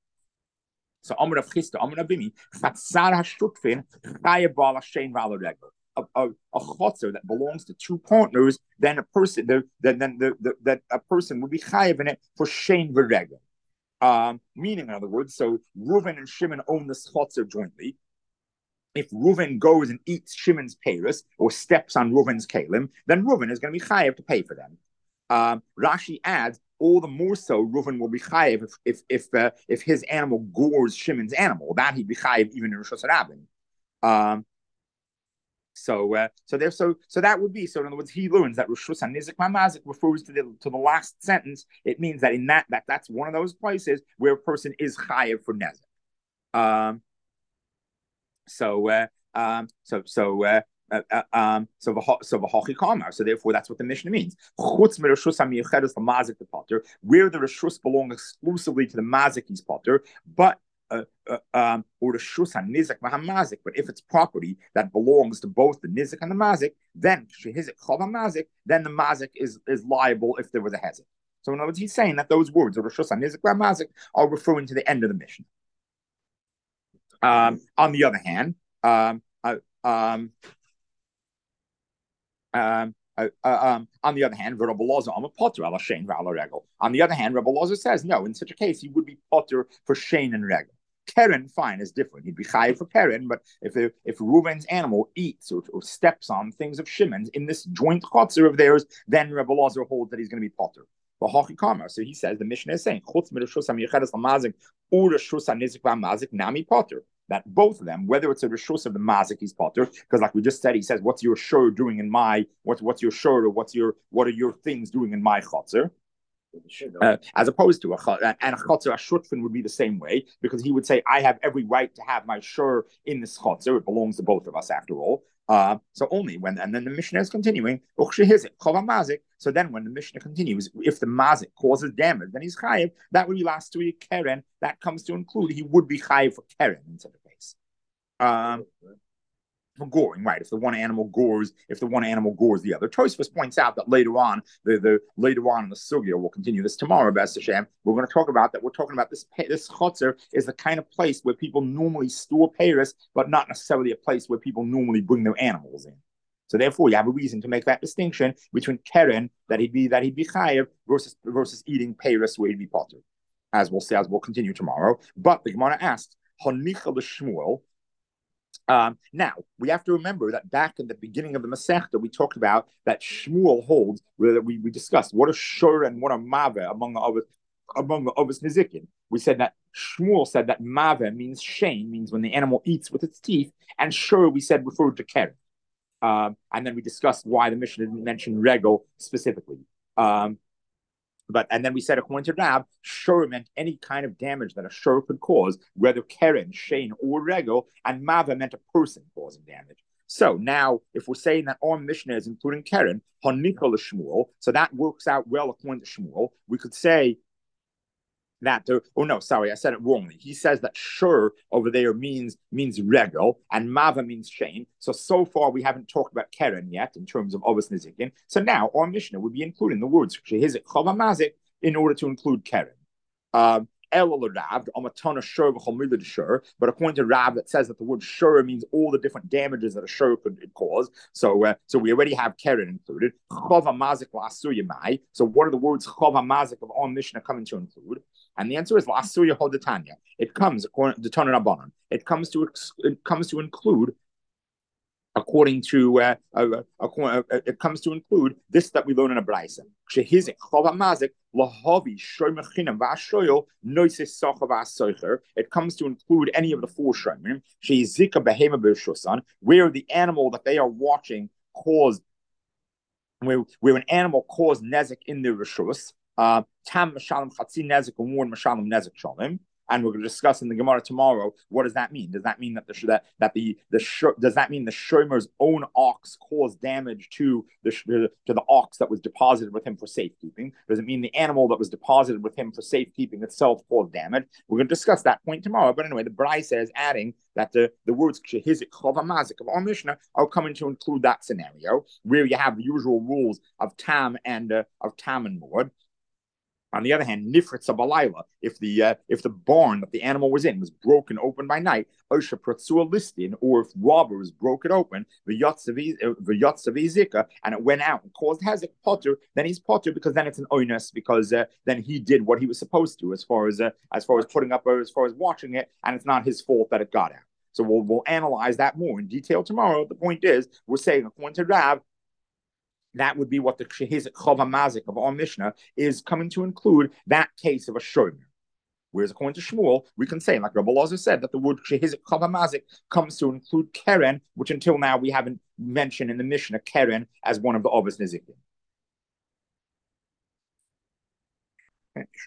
So Amr of Chista, Amr of Bimi, Chatzar HaShutfin, Chayav Bal HaShein V'al HaRegel. A, a, a chotzer that belongs to two partners, then a person, the, the, then the, the, that a person would be chayav in it for shein v'regel. Um, meaning, in other words, so Reuven and Shimon own this chotzer jointly. If Reuven goes and eats Shimon's peiros or steps on Reuven's kalim, then Reuven is going to be chayav to pay for them. Um, Rashi adds, all the more so, Reuven will be chayiv if if if, uh, if his animal gores Shimon's animal. That he'd be chayiv even in Rosh Hashanah. Um, so uh, so there so so that would be so. In other words, he learns that Rishus HaNizek v'HaMazik refers to the to the last sentence. It means that in that that that's one of those places where a person is chayiv for nezek. Um, so uh, um, so so. Uh, Uh, uh, um, so so v'hochi kamar. So therefore, that's what the Mishnah means. Chutz mirashus hamiyachedes lamazik the potter, where the rishus belong exclusively to the mazik, he's potter, but uh, uh, um, or the shus hanizek v'hamazik. But if it's property that belongs to both the nizik and the mazik, then shehizik chav hamazik, then the mazik is is liable if there was a hezek. So in other words, he's saying that those words, or the shus hanizik v'hamazik, are referring to the end of the Mishnah. Um, on the other hand, um, uh, um. Um, uh, uh, um, on the other hand, Rabbi Loza, I'm a potter ala shein v'ala regel. On the other hand, Rabbi Loza says no. In such a case, he would be potter for shein and regel. Keren, fine, is different. He'd be chayiv for Keren, but if if Reuven's animal eats or, or steps on things of Shimon's in this joint chotzer of theirs, then Rebbe Lazar holds that he's going to be potter. So he says the Mishnah is saying nami potter. That both of them, whether it's a rishus of the mazik, he's potter, because like we just said, he says, "What's your shur doing in my what's what's your shur or what's your what are your things doing in my chotzer?" Uh, as opposed to a and a chotzer ashutfin would be the same way, because he would say, "I have every right to have my shur in this chotzer. It belongs to both of us after all." Uh, so only when, and then the Mishnah is continuing. So then when the Mishnah continues, if the mazik causes damage, then he's chayiv. That would be last week Keren. That comes to include he would be chayiv for Keren in such a case. Um, for goring, right? If the one animal gores, if the one animal gores the other. Tosfos points out that later on, the, the later on in the sugya, we'll continue this tomorrow, B'ez Hashem, we're going to talk about that. We're talking about this this chotzer is the kind of place where people normally store peiros, but not necessarily a place where people normally bring their animals in. So therefore, you have a reason to make that distinction between Keren, that he'd be that he'd be chayiv, versus versus eating peiros where he'd be potter, as we'll say, as we'll continue tomorrow. But the Gemara asks, Hanicha l'Shmuel. Um, now, we have to remember that back in the beginning of the Masechta, we talked about that Shmuel holds, where we, we discussed what a shur and what a mave among the others, among the others nizikin. We said that Shmuel said that mave means shame, means when the animal eats with its teeth, and shur, we said, referred to keren. Um, and then we discussed why the Mishnah didn't mention regel specifically. Um, But and then we said according to Rab, shur meant any kind of damage that a shur could cause, whether keren, shane, or regel, and mava meant a person causing damage. So now, if we're saying that our Mishnah is including keren, hanicha l'Shmuel, so that works out well according to Shmuel. We could say that there, oh no, sorry, I said it wrongly. He says that shur over there means means regel and mava means shane. So so far we haven't talked about keren yet in terms of obvious nizikin. So now our Mishnah would be including the words shehizik chava mazik in order to include keren. Um, but according to Rav, that says that the word shur means all the different damages that a shur could cause. So, uh, so we already have keren included. So, what are the words chava mazik of our Mishnah coming to include? And the answer is la'asuya hodatanya. It comes according to Tana Rabbanan. It comes to it comes to include. According to, uh, uh, according, uh, it comes to include this that we learn in a brayso. Shehizik chava mazik lahavi shoymechinam va'ashoyel noises sacha va'asoicher. It comes to include any of the four shoymim. Shehizika behema b'shusan, where the animal that they are watching caused, where where an animal caused nezek in their rishus. Uh, tam mashalim chatzi nezek and one mashalim nezek shalim. And we're going to discuss in the Gemara tomorrow. What does that mean? Does that mean that the that that the the does that mean the shomer's own ox caused damage to the to the ox that was deposited with him for safekeeping? Does it mean the animal that was deposited with him for safekeeping itself caused damage? We're going to discuss that point tomorrow. But anyway, the Brai says adding that the the words shehizik chava mazik of our Mishnah are coming to include that scenario where you have the usual rules of tam and uh, of tam and mord. On the other hand, nifritz balayla, if the uh, if the barn that the animal was in was broken open by night, osha pratsua listin, or if robbers broke it open, the zika, and it went out and caused hezek potter, then he's potter because then it's an oinus because uh, then he did what he was supposed to as far as uh, as far as putting up or as far as watching it, and it's not his fault that it got out. So we'll we'll analyze that more in detail tomorrow. The point is, we're saying according to Rav, that would be what the shehizik chava mazik of our Mishnah is coming to include, that case of a shomer. Whereas according to Shmuel, we can say, like Rabbi Lazar said, that the word shehizik chava mazik comes to include keren, which until now we haven't mentioned in the Mishnah keren as one of the obvious nizikin. Okay.